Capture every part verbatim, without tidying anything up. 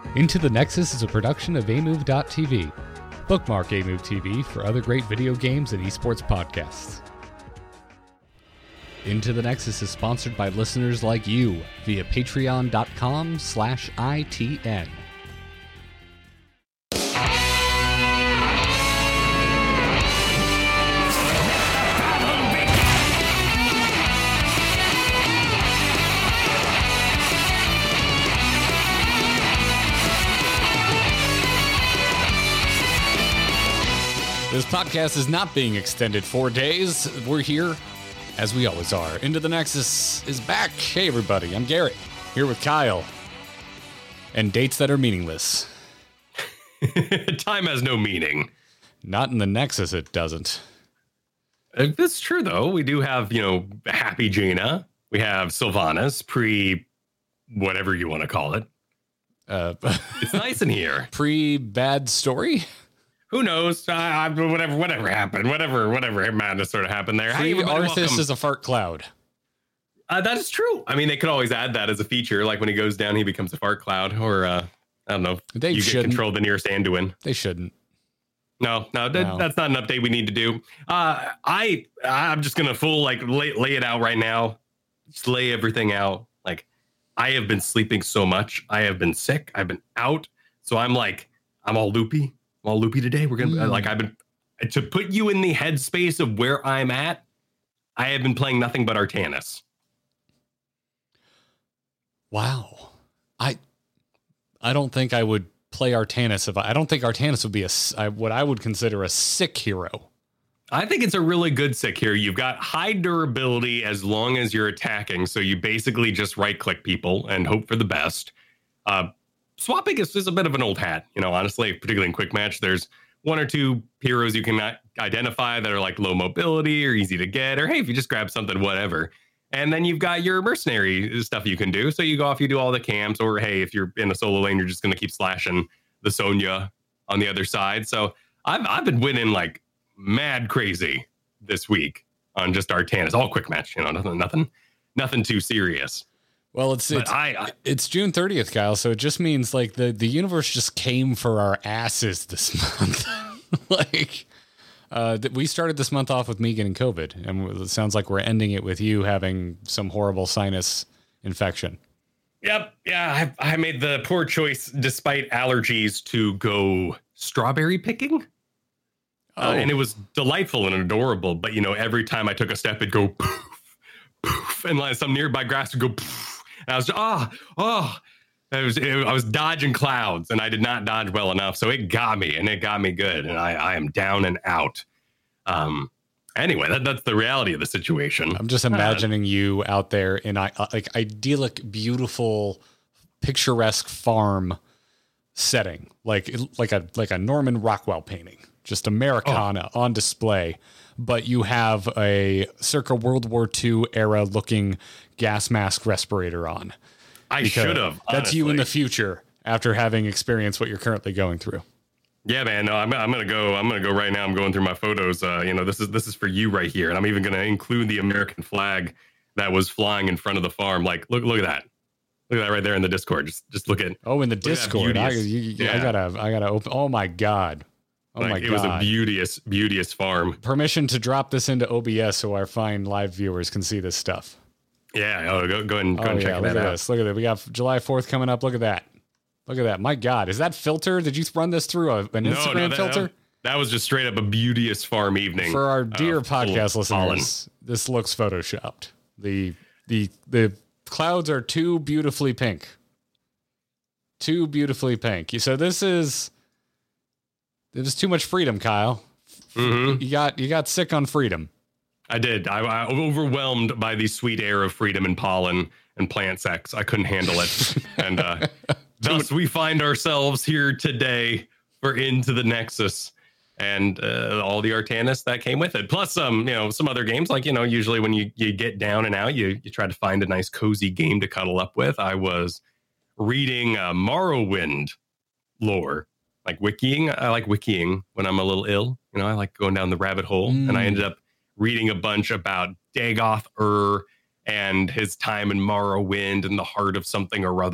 Into the Nexus is a production of A Move dot T V. Bookmark A Move T V for other great video games and esports podcasts. Into the Nexus is sponsored by listeners like you via patreon.com slash ITN. This podcast is not being extended four days. We're here, as we always are. Into the Nexus is back. Hey, everybody. I'm Garrett, here with Kyle. And dates that are meaningless. Time has no meaning. Not in the Nexus, it doesn't. Uh, that's true, though. We do have, you know, Happy Jaina. We have Sylvanas, pre whatever you want to call it. Uh, it's nice in here. Pre-bad story? Who knows? Uh, I- whatever, whatever happened, whatever, whatever madness sort of happened there. Hey, everybody, Pre-Arthas welcome. is a fart cloud. Uh, that is true. I mean, they could always add that as a feature, like when he goes down, he becomes a fart cloud, or uh, I don't know. They you shouldn't. get control of the nearest Anduin. They shouldn't. No, no, that, No. that's not an update we need to do. Uh, I, I'm just gonna full like lay, lay it out right now. Just lay everything out. Like, I have been sleeping so much. I have been sick. I've been out. So I'm like, I'm all loopy. I'm all loopy today. We're gonna Mm. like I've been to put you in the headspace of where I'm at. I have been playing nothing but Artanis. Wow. I I don't think I would play Artanis if I, I don't think Artanis would be a, s- I- what I would consider a sick hero. I think it's a really good sick here. You've got high durability as long as you're attacking. So you basically just right click people and hope for the best. Uh, swapping is, is a bit of an old hat, you know, honestly, particularly in quick match. There's one or two heroes you can identify that are like low mobility or easy to get, or hey, if you just grab something, whatever. And then you've got your mercenary stuff you can do. So you go off, you do all the camps, or hey, if you're in a solo lane, you're just going to keep slashing the Sonya on the other side. So I've I've been winning like mad crazy this week on just Artanis, all quick match, you know, nothing, nothing, nothing too serious. Well, it's But it's, I, I it's June thirtieth, Kyle, so it just means like the, the universe just came for our asses this month. like uh, th- we started this month off with me getting COVID, and it sounds like we're ending it with you having some horrible sinus infection. Yep. Yeah. I, I made the poor choice despite allergies to go strawberry picking. Oh. Uh, and it was delightful and adorable. But, you know, every time I took a step, it'd go poof, poof. And like some nearby grass would go poof. And I was, ah, oh, it was, it, I was dodging clouds and I did not dodge well enough. So it got me and it got me good. And I, I am down and out. Um, Anyway, that, that's the reality of the situation. I'm just imagining uh, you out there in uh, like idyllic, beautiful, picturesque farm setting, like like a like a Norman Rockwell painting, just Americana oh. on display. But you have a circa World War Two era looking gas mask respirator on. I should have. That's you in the future after having experienced what you're currently going through. Yeah, man. No, I'm, I'm gonna go. I'm gonna go right now. I'm going through my photos. Uh, you know, this is this is for you right here, and I'm even gonna include the American flag that was flying in front of the farm. Like, look, look at that. Look at that right there in the Discord. Just, just look at. Oh, in the Discord. I, you, yeah. I gotta, I gotta open. Oh my god. Oh like, my it god. It was a beauteous, beauteous farm. Permission to drop this into O B S so our fine live viewers can see this stuff. Yeah. Oh, go, go ahead and, go oh, and yeah, check look that at out. This. Look at it. We got July fourth coming up. Look at that. Look at that. My God. Is that filter? Did you run this through a, an no, Instagram no, that, filter? That, that was just straight up a beauteous farm evening. For our dear uh, podcast listeners, pollen. This looks photoshopped. The the the clouds are too beautifully pink. Too beautifully pink. So this is there's too much freedom, Kyle. Mm-hmm. You got you got sick on freedom. I did. I, I overwhelmed by the sweet air of freedom and pollen and plant sex. I couldn't handle it. and uh, thus we find ourselves here today for Into the Nexus and uh, all the Artanis that came with it. Plus some, you know, some other games like, you know, usually when you, you get down and out, you, you try to find a nice cozy game to cuddle up with. I was reading uh, Morrowind lore, like wikiing. I like wikiing when I'm a little ill. You know, I like going down the rabbit hole mm. and I ended up reading a bunch about Dagoth Ur and his time in Morrowind and the heart of something or other.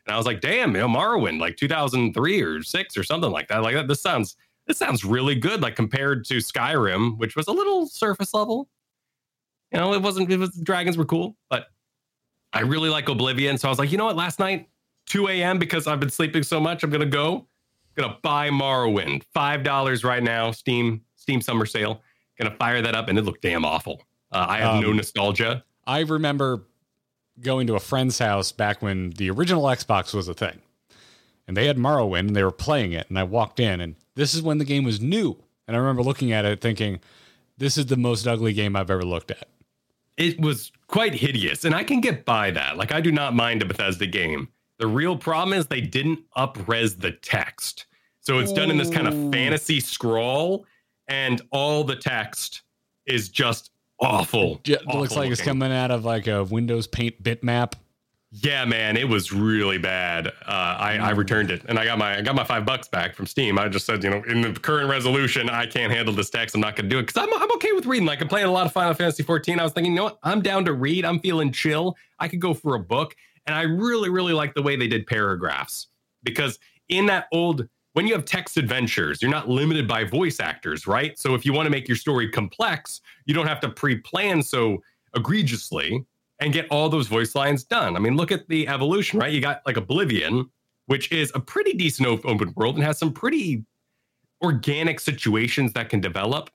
And I was like, damn, you know, Morrowind, like two thousand three or six or something like that. Like that. This sounds, this sounds really good. Like compared to Skyrim, which was a little surface level. You know, it wasn't, it was, dragons were cool, but I really like Oblivion. So I was like, you know what, last night, two a.m. because I've been sleeping so much, I'm going to go, going to buy Morrowind. five dollars right now, Steam, Steam summer sale. Going to fire that up, and it looked damn awful. Uh, I have um, no nostalgia. I remember going to a friend's house back when the original Xbox was a thing. And they had Morrowind, and they were playing it, and I walked in, and this is when the game was new. And I remember looking at it thinking, this is the most ugly game I've ever looked at. It was quite hideous, and I can get by that. Like, I do not mind a Bethesda game. The real problem is they didn't up-res the text. So it's Ooh. done in this kind of fantasy scroll, and all the text is just awful. Yeah, it awful looks like looking. It's coming out of like a Windows Paint bitmap. Yeah, man, it was really bad. Uh, I, I returned it, and I got my I got my five bucks back from Steam. I just said, you know, in the current resolution, I can't handle this text. I'm not going to do it because I'm I'm okay with reading. Like, I'm playing a lot of Final Fantasy fourteen. I was thinking, you know what? I'm down to read. I'm feeling chill. I could go for a book, and I really really like the way they did paragraphs, because in that old, when you have text adventures, you're not limited by voice actors, right? So if you want to make your story complex, you don't have to pre-plan so egregiously and get all those voice lines done. I mean, look at the evolution, right? You got like Oblivion, which is a pretty decent open world and has some pretty organic situations that can develop.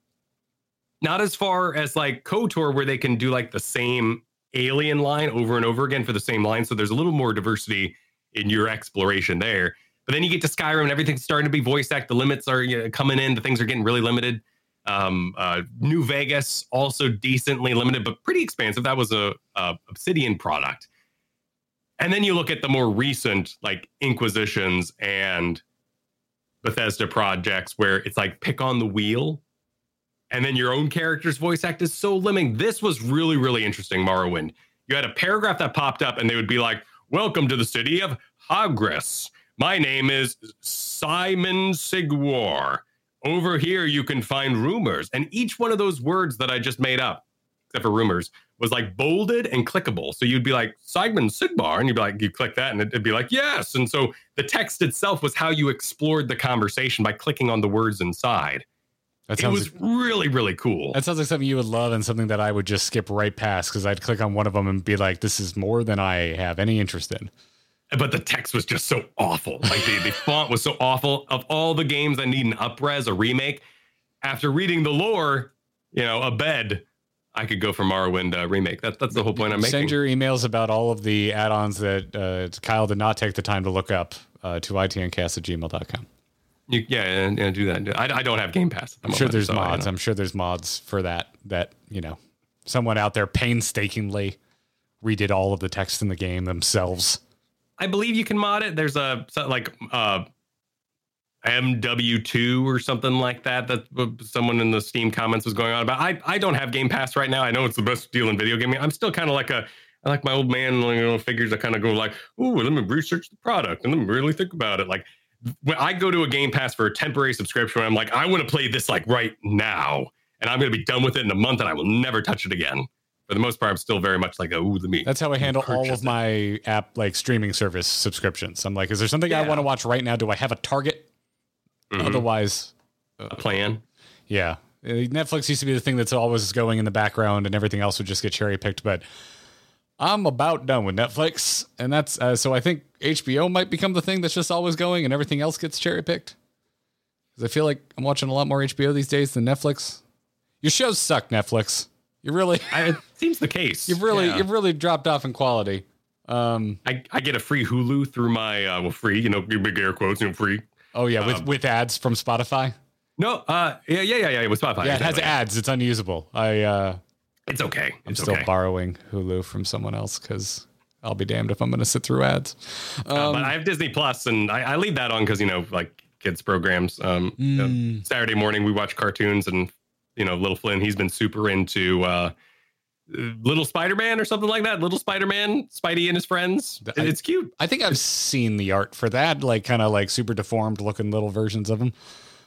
Not as far as like KOTOR, where they can do like the same alien line over and over again for the same line. So there's a little more diversity in your exploration there. But then you get to Skyrim and everything's starting to be voice act. The limits are, you know, coming in. The things are getting really limited. Um, uh, New Vegas, also decently limited, but pretty expansive. That was a, a Obsidian product. And then you look at the more recent, like Inquisitions and Bethesda projects, where it's like pick on the wheel, and then your own character's voice act is so limiting. This was really, really interesting, Morrowind. You had a paragraph that popped up, and they would be like, "Welcome to the city of Hagris. My name is Simon Sigwar. Over here, you can find rumors." And each one of those words that I just made up, except for rumors, was like bolded and clickable. So you'd be like, Simon Sigmar, and you'd be like, you click that, and it'd be like, yes. And so the text itself was how you explored the conversation by clicking on the words inside. That sounds, it was like, really, really cool. That sounds like something you would love, and something that I would just skip right past, because I'd click on one of them and be like, this is more than I have any interest in. But the text was just so awful. Like the, the font was so awful. Of all the games that need an up-res, a remake, after reading the lore, you know, a bed, I could go for Morrowind uh, remake. That, that's the whole point I'm making. Send your emails about all of the add-ons that uh, Kyle did not take the time to look up uh, to itncast at gmail dot com. You, yeah, yeah, do that. I, I don't have Game Pass. I'm sure there's so mods. I'm sure there's mods for that, that, you know, someone out there painstakingly redid all of the text in the game themselves. I believe you can mod it. There's a like uh, M W two or something like that that someone in the Steam comments was going on about. I, I don't have Game Pass right now. I know it's the best deal in video gaming. I'm still kind of like a I like my old man, you know, figures. I kind of go like, ooh, let me research the product and let me really think about it. Like when I go to a Game Pass for a temporary subscription, I'm like, I want to play this like right now, and I'm going to be done with it in a month, and I will never touch it again. For the most part, I'm still very much like, ooh, let me. That's how I handle all of my app, like streaming service subscriptions. I'm like, is there something yeah. I want to watch right now? Do I have a target? Mm-hmm. Otherwise, uh, a plan. Yeah. Netflix used to be the thing that's always going in the background, and everything else would just get cherry picked. But I'm about done with Netflix. And that's, uh, so I think H B O might become the thing that's just always going, and everything else gets cherry picked. Because I feel like I'm watching a lot more H B O these days than Netflix. Your shows suck, Netflix. You really, I, it seems the case. You've really, yeah. you've really dropped off in quality. Um, I, I get a free Hulu through my, uh, well, free, you know, big air quotes, you know, free. Oh yeah. With, um, with ads from Spotify. No. Uh, yeah, yeah, yeah, yeah. With Spotify. Yeah. It exactly. has ads. It's unusable. I, uh, it's okay. I'm it's still okay. borrowing Hulu from someone else, cause I'll be damned if I'm going to sit through ads. Um, uh, but I have Disney Plus, and I, I leave that on cause, you know, like kids programs, um, mm. you know, Saturday morning, we watch cartoons, and, you know, little Flynn, he's been super into, uh, Little Spider-Man or something like that. Little Spider-Man, Spidey and his friends. I, it's cute. I think I've seen the art for that, like kind of like super deformed looking little versions of him.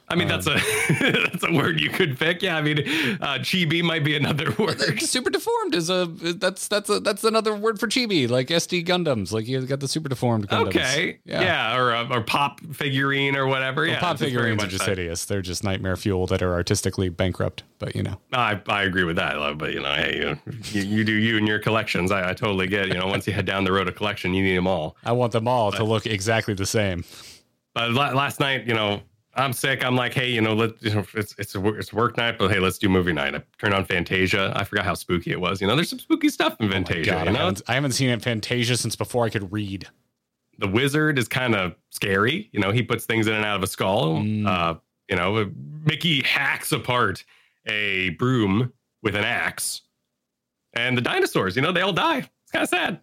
I mean, um, that's a that's a word you could pick. Yeah, I mean, uh, chibi might be another word. Super deformed is a that's that's a that's another word for chibi, like S D Gundams. Like you got the super deformed Gundams. Okay, yeah, yeah or uh, or pop figurine or whatever. Well, yeah, pop figurines are just that. hideous. They're just nightmare fuel that are artistically bankrupt. But you know, I I agree with that. But you know, hey, you, you, you do you and your collections. I, I totally get. You know, once you head down the road of collection, you need them all. I want them all but, to look exactly the same. But last night, you know. I'm sick. I'm like, hey, you know, let you know, it's it's a, it's work night, but hey, let's do movie night. I turned on Fantasia. I forgot how spooky it was. You know, there's some spooky stuff in Fantasia. Oh God, you know? I, haven't, I haven't seen it Fantasia since before I could read. The wizard is kind of scary. You know, he puts things in and out of a skull. Mm. Uh, you know, Mickey hacks apart a broom with an axe, and the dinosaurs. You know, they all die. It's kind of sad.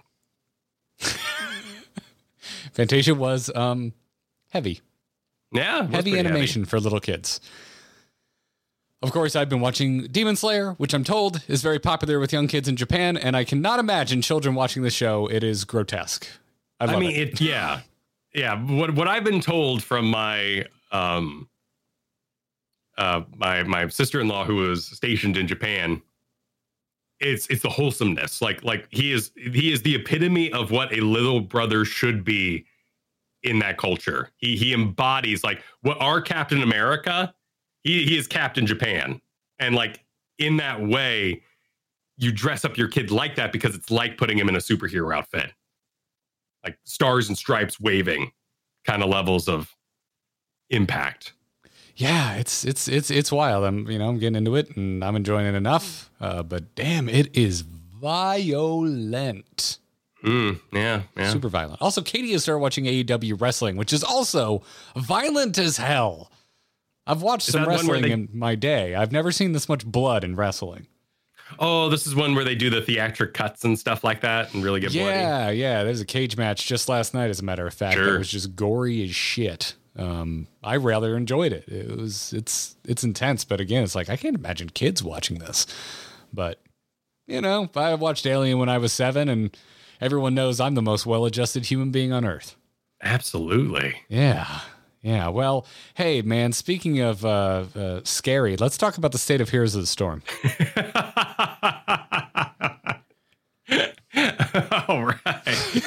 Fantasia was um heavy. Yeah, heavy animation heavy. for little kids. Of course, I've been watching Demon Slayer, which I'm told is very popular with young kids in Japan, and I cannot imagine children watching the show. It is grotesque. I, love I mean, it. it. Yeah, yeah. What what I've been told from my um uh my my sister-in-law who was stationed in Japan, it's it's the wholesomeness. Like like he is he is the epitome of what a little brother should be. In that culture, he he embodies like what our Captain America. He he is Captain Japan, and like in that way, you dress up your kid like that because it's like putting him in a superhero outfit, like stars and stripes waving, kind of levels of impact. Yeah, it's it's it's it's wild. I'm you know I'm getting into it and I'm enjoying it enough. Uh, but damn, it is violent. Mm, yeah, yeah. Super violent. Also, Katie has started watching A E W wrestling, which is also violent as hell. I've watched is some wrestling they... in my day. I've never seen this much blood in wrestling. Oh, this is one where they do the theatric cuts and stuff like that and really get yeah, bloody. Yeah, yeah. There's a cage match just last night, as a matter of fact. Sure. That was just gory as shit. Um, I rather enjoyed it. It was, it's, it's intense, but again, it's like I can't imagine kids watching this. But you know, I watched Alien when I was seven, and everyone knows I'm the most well-adjusted human being on Earth. Absolutely. Yeah. Yeah. Well, hey, man, speaking of uh, uh, scary, let's talk about the state of Heroes of the Storm. All right.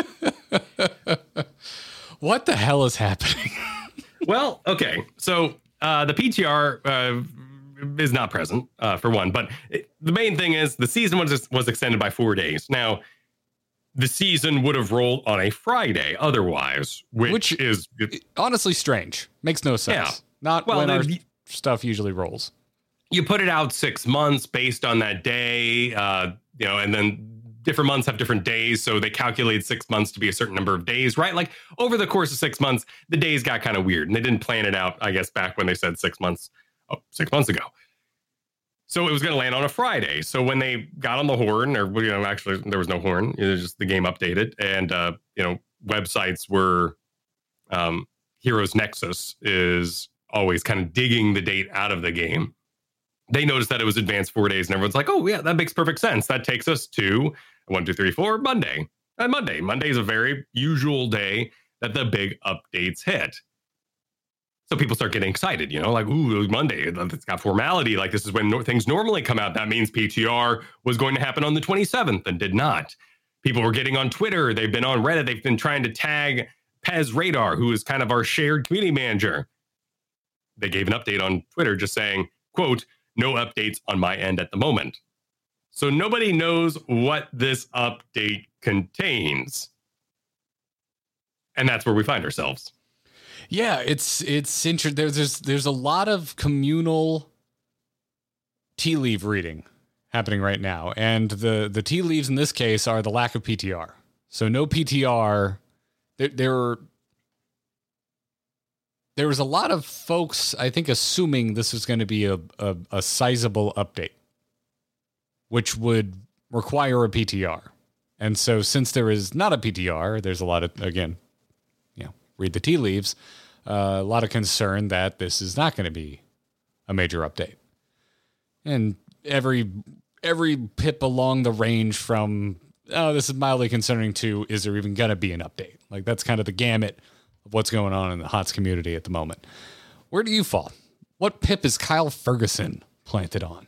What the hell is happening? Well, okay. So uh, the P T R uh, is not present, uh, for one. But it, the main thing is the season was, was extended by four days. Now, the season would have rolled on a Friday otherwise, which, which is honestly strange. Makes no sense. Yeah. Not well, when our the, stuff usually rolls. You put it out six months based on that day, uh, you know, and then different months have different days. So they calculated six months to be a certain number of days, right? Like over the course of six months, the days got kind of weird and they didn't plan it out, I guess, back when they said six months, oh, six months ago. So it was going to land on a Friday. So when they got on the horn, or you know, actually there was no horn, it was just the game updated, and uh, you know, websites were um, Heroes Nexus is always kind of digging the date out of the game. They noticed that it was advanced four days, and everyone's like, "Oh yeah, that makes perfect sense. That takes us to one, two, three, four, Monday." And Monday, Monday is a very usual day that the big updates hit. So people start getting excited, you know, like, ooh, Monday, it's got formality. Like this is when no- things normally come out. That means P T R was going to happen on the twenty-seventh and did not. People were getting on Twitter. They've been on Reddit. They've been trying to tag Pez Radar, who is kind of our shared community manager. They gave an update on Twitter just saying, quote, no updates on my end at the moment. So nobody knows what this update contains. And that's where we find ourselves. Yeah, it's it's interesting. There's, there's there's a lot of communal tea leaf reading happening right now, and the the tea leaves in this case are the lack of P T R. So no P T R. There there, there was a lot of folks, I think, assuming this was going to be a, a a sizable update, which would require a P T R. And so since there is not a P T R, there's a lot of, again, you know, read the tea leaves, uh, a lot of concern that this is not going to be a major update. And every every pip along the range from, oh, this is mildly concerning to, is there even going to be an update? Like that's kind of the gamut of what's going on in the H O T S community at the moment. Where do you fall? What pip is Kyle Ferguson planted on?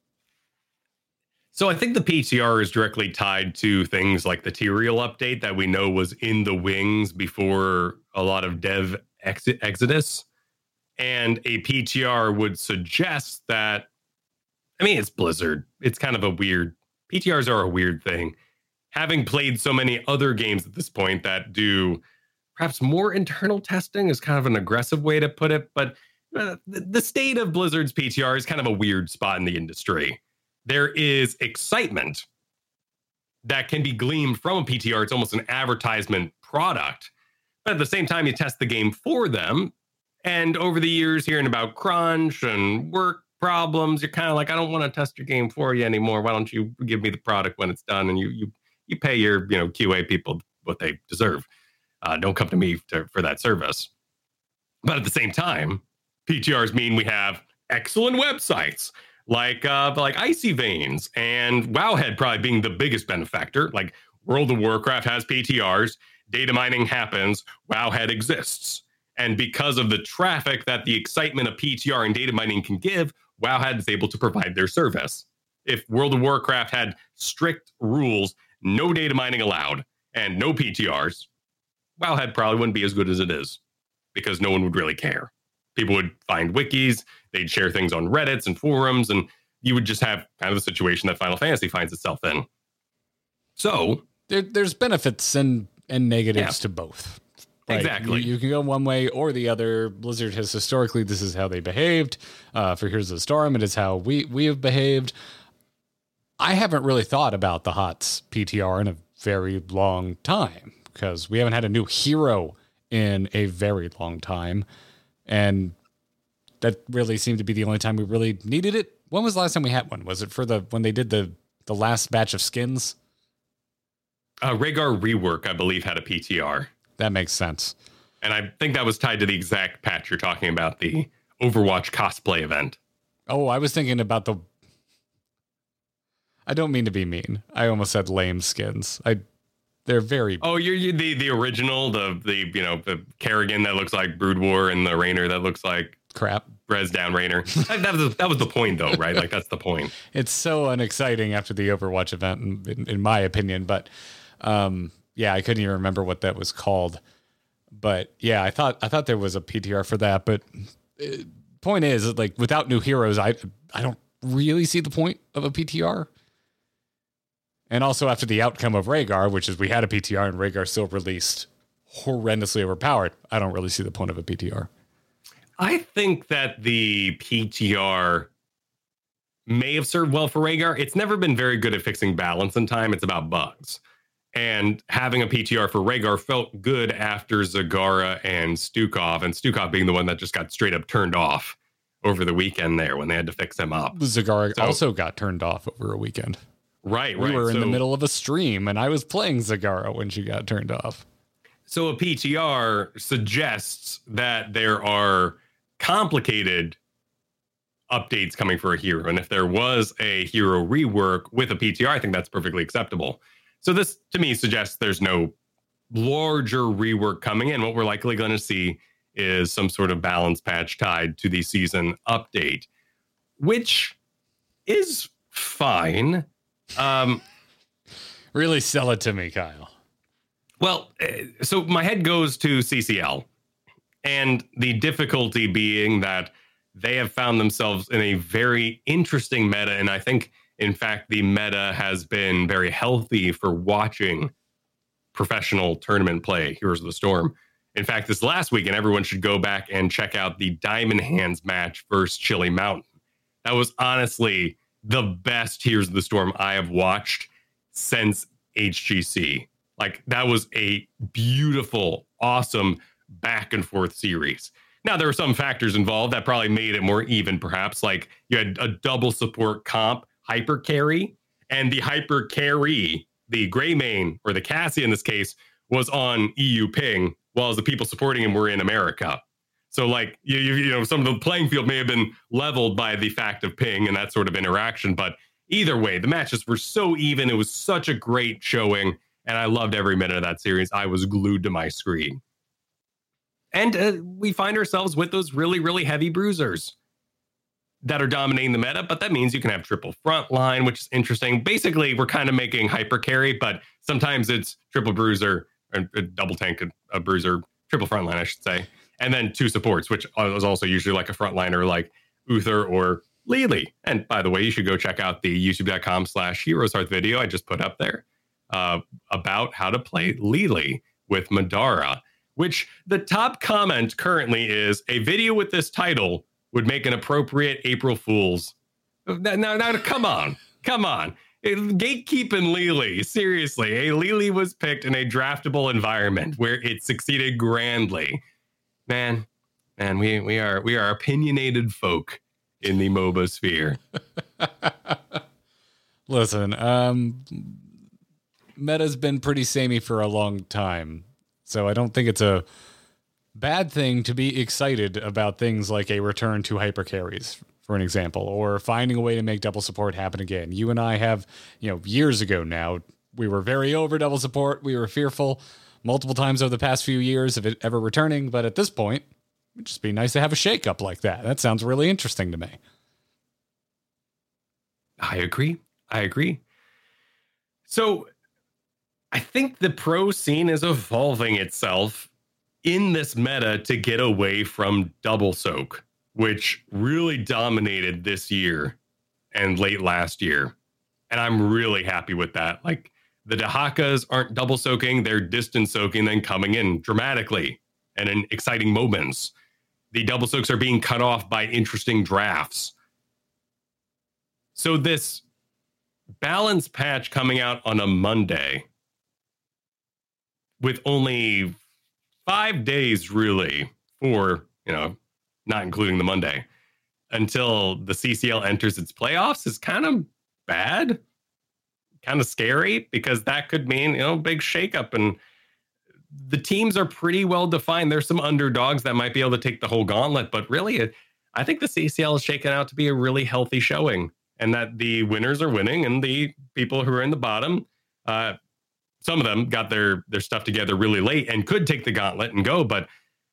So I think the P T R is directly tied to things like the Tyrael update that we know was in the wings before a lot of dev ex- exodus. And a P T R would suggest that, I mean, it's Blizzard. It's kind of a weird, P T Rs are a weird thing. Having played so many other games at this point that do perhaps more internal testing is kind of an aggressive way to put it. But uh, the, the state of Blizzard's P T R is kind of a weird spot in the industry. There is excitement that can be gleaned from a P T R. It's almost an advertisement product. But at the same time, you test the game for them. And over the years, hearing about crunch and work problems, you're kind of like, I don't want to test your game for you anymore. Why don't you give me the product when it's done? And you you you pay your you know Q A people what they deserve. Uh, don't come to me to, for that service. But at the same time, P T Rs mean we have excellent websites. Like uh, like Icy Veins and Wowhead probably being the biggest benefactor. Like World of Warcraft has P T Rs, data mining happens, Wowhead exists. And because of the traffic that the excitement of P T R and data mining can give, Wowhead is able to provide their service. If World of Warcraft had strict rules, no data mining allowed, and no P T Rs, Wowhead probably wouldn't be as good as it is because no one would really care. People would find wikis, they'd share things on Reddits and forums, and you would just have kind of the situation that Final Fantasy finds itself in. So there, there's benefits and, and negatives yeah. to both. Right? Exactly. You, you can go one way or the other. Blizzard has historically, this is how they behaved. Uh, for Heroes of the Storm, it is how we, we have behaved. I haven't really thought about the H O T S P T R in a very long time because we haven't had a new hero in a very long time. And that really seemed to be the only time we really needed it. When was the last time we had one? Was it for the when they did the the last batch of skins? Uh, Rhaegar Rework, I believe, had a P T R. That makes sense. And I think that was tied to the exact patch you're talking about, the Overwatch cosplay event. Oh, I was thinking about the... I don't mean to be mean. I almost said lame skins. I... They're very... Oh, you're, you're the the original, the the you know the Kerrigan that looks like Brood War and the Raynor that looks like crap. Res down Raynor. that was that was the point, though, right? Like that's the point. It's so unexciting after the Overwatch event, in, in, in my opinion. But um, yeah, I couldn't even remember what that was called. But yeah, I thought I thought there was a P T R for that. But uh, point is, like without new heroes, I I don't really see the point of a P T R. And also after the outcome of Rhaegar, which is we had a P T R and Rhaegar still released horrendously overpowered, I don't really see the point of a P T R. I think that the P T R may have served well for Rhaegar. It's never been very good at fixing balance in time. It's about bugs. And having a P T R for Rhaegar felt good after Zagara and Stukov, and Stukov being the one that just got straight up turned off over the weekend there when they had to fix him up. Zagara so, also got turned off over a weekend. Right, we right. We were so, in the middle of a stream, and I was playing Zagara when she got turned off. So a P T R suggests that there are complicated updates coming for a hero. And if there was a hero rework with a P T R, I think that's perfectly acceptable. So this, to me, suggests there's no larger rework coming in. What we're likely going to see is some sort of balance patch tied to the season update, which is fine. Um, really sell it to me, Kyle. Well, so my head goes to C C L, and the difficulty being that they have found themselves in a very interesting meta. And I think, in fact, the meta has been very healthy for watching professional tournament play, Heroes of the Storm. In fact, this last weekend, everyone should go back and check out the Diamond Hands match versus Chili Mountain. That was honestly the best Heroes of the Storm I have watched since H G C. Like, that was a beautiful, awesome back and forth series. Now, there were some factors involved that probably made it more even, perhaps. Like, you had a double support comp, hyper carry, and the hyper carry, the Greymane, or the Cassie in this case, was on E U ping, while the people supporting him were in America. So, like, you, you, you know, some of the playing field may have been leveled by the fact of ping and that sort of interaction. But either way, the matches were so even. It was such a great showing. And I loved every minute of that series. I was glued to my screen. And uh, we find ourselves with those really, really heavy bruisers that are dominating the meta, but that means you can have triple frontline, which is interesting. Basically, we're kind of making hyper carry, but sometimes it's triple bruiser, or a double tank, a, a bruiser, triple frontline, I should say, and then two supports, which is also usually like a frontliner like Uther or Lily. And by the way, you should go check out the youtube.com slash Heroes Hearth video I just put up there uh, about how to play Lily with Madara, which the top comment currently is a video with this title would make an appropriate April Fool's. Now, now, now come on, come on. Gatekeeping Lily, seriously. A Lily was picked in a draftable environment where it succeeded grandly. Man, man, we we are we are opinionated folk in the MOBA sphere. Listen, um, meta's been pretty samey for a long time, so I don't think it's a bad thing to be excited about things like a return to hyper carries, for an example, or finding a way to make double support happen again. You and I have, you know, years ago now, we were very over double support. We were fearful multiple times over the past few years of it ever returning. But at this point, it'd just be nice to have a shakeup like that. That sounds really interesting to me. I agree. I agree. So I think the pro scene is evolving itself in this meta to get away from double soak, which really dominated this year and late last year. And I'm really happy with that. Like, the Dahakas aren't double soaking, they're distance soaking, then coming in dramatically and in exciting moments. The double soaks are being cut off by interesting drafts. So this balance patch coming out on a Monday with only five days really for, you know, not including the Monday, until the C C L enters its playoffs is kind of bad, kind of scary, because that could mean, you know, big shakeup. And the teams are pretty well defined. There's some underdogs that might be able to take the whole gauntlet, but really, I think the C C L is shaken out to be a really healthy showing, and that the winners are winning, and the people who are in the bottom, uh, some of them got their their stuff together really late and could take the gauntlet and go, but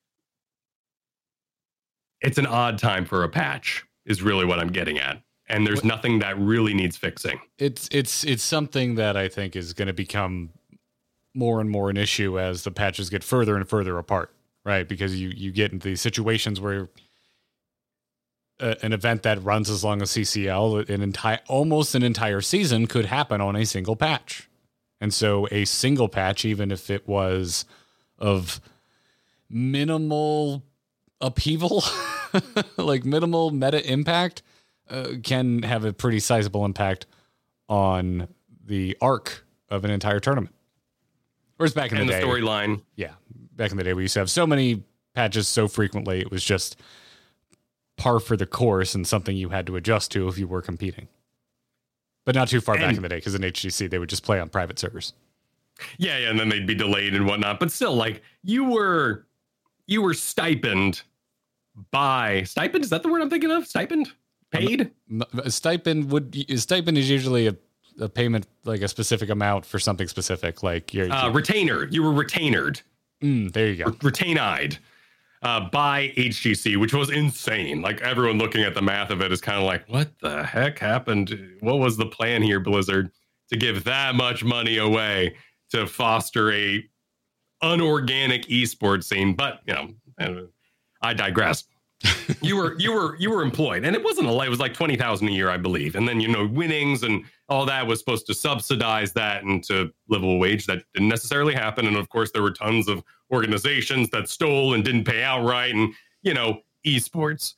it's an odd time for a patch is really what I'm getting at. And there's nothing that really needs fixing. It's it's it's something that I think is going to become more and more an issue as the patches get further and further apart, right? Because you you get into these situations where a, an event that runs as long as C C L, an entire almost an entire season, could happen on a single patch. And so a single patch, even if it was of minimal upheaval, like minimal meta impact, uh, can have a pretty sizable impact on the arc of an entire tournament. Whereas back in and the, the day, storyline, yeah, back in the day we used to have so many patches so frequently, it was just par for the course and something you had to adjust to if you were competing. But not too far and, back in the day, because in H G C they would just play on private servers. Yeah, yeah, and then they'd be delayed and whatnot. But still, like, you were you were stipend by stipend. Is that the word I'm thinking of? Stipend, paid. Um, a stipend would a stipend is usually a, a payment, like a specific amount for something specific, like your uh, retainer. You were retainered. Mm, there you go. R- retained uh, by H G C, which was insane. Like, everyone looking at the math of it is kind of like, what the heck happened? What was the plan here, Blizzard, to give that much money away to foster a unorganic esports scene? But, you know, I digress. you were you were you were employed, and it wasn't a lot. It was like twenty thousand a year, I believe. And then, you know, winnings and all that was supposed to subsidize that into livable wage. That didn't necessarily happen. And of course, there were tons of organizations that stole and didn't pay out right. And, you know, esports.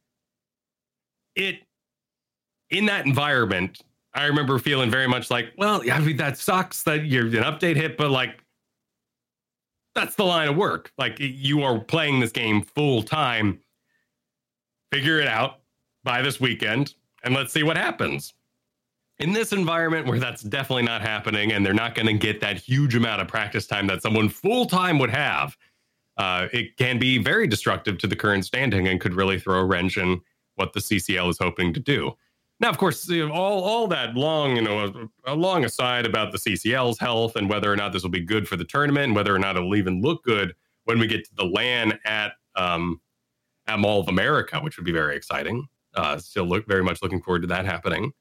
It in that environment, I remember feeling very much like, well, I mean, that sucks that you're an update hit, but like, that's the line of work. Like, you are playing this game full time. Figure it out by this weekend, and let's see what happens. In this environment where that's definitely not happening, and they're not going to get that huge amount of practice time that someone full time would have, uh, it can be very destructive to the current standing and could really throw a wrench in what the C C L is hoping to do. Now, of course, all all that long, you know, a, a long aside about the C C L's health and whether or not this will be good for the tournament and whether or not it'll even look good when we get to the LAN at um, at Mall of America, which would be very exciting. Uh, still look very much looking forward to that happening.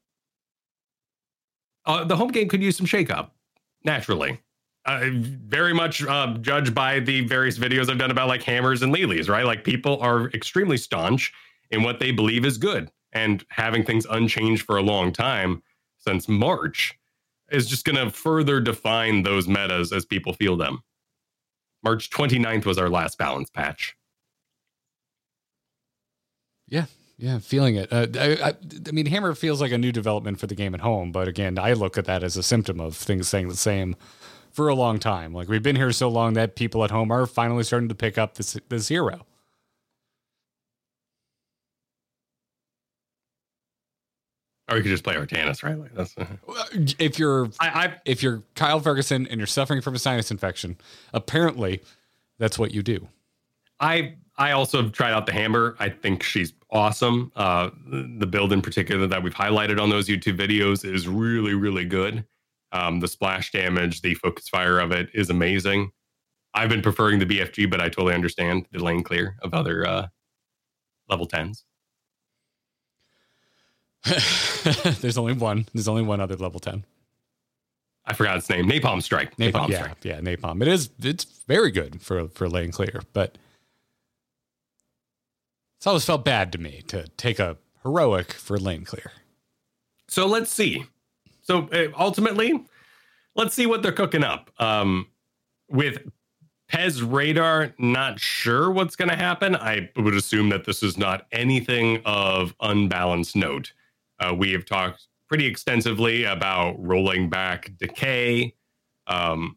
Uh, the home game could use some shakeup, naturally. Uh, very much uh, judged by the various videos I've done about like hammers and lilies, right? Like people are extremely staunch in what they believe is good, and having things unchanged for a long time since March is just going to further define those metas as people feel them. March twenty-ninth was our last balance patch. Yeah, yeah, feeling it. Uh, I, I, I mean, Hammer feels like a new development for the game at home, but again, I look at that as a symptom of things staying the same for a long time. Like, we've been here so long that people at home are finally starting to pick up this this hero. Or you could just play Artanis, right? Like that's, uh... If you're I, I, if you're Kyle Ferguson and you're suffering from a sinus infection, apparently that's what you do. I I also have tried out the Hammer. I think she's awesome. Uh, the build in particular that we've highlighted on those YouTube videos is really, really good. Um, the splash damage, the focus fire of it is amazing. I've been preferring the B F G, but I totally understand the lane clear of other uh, level tens. There's only one. There's only one other level ten. I forgot its name. Napalm Strike. Napalm, Napalm yeah, Strike. Yeah, Napalm. It is. It's very good for for lane clear, but it's always felt bad to me to take a heroic for lane clear. So let's see. So uh, ultimately, let's see what they're cooking up. Um, with Pez Radar, not sure what's going to happen. I would assume that this is not anything of unbalanced note. Uh, we have talked pretty extensively about rolling back Decay. Um,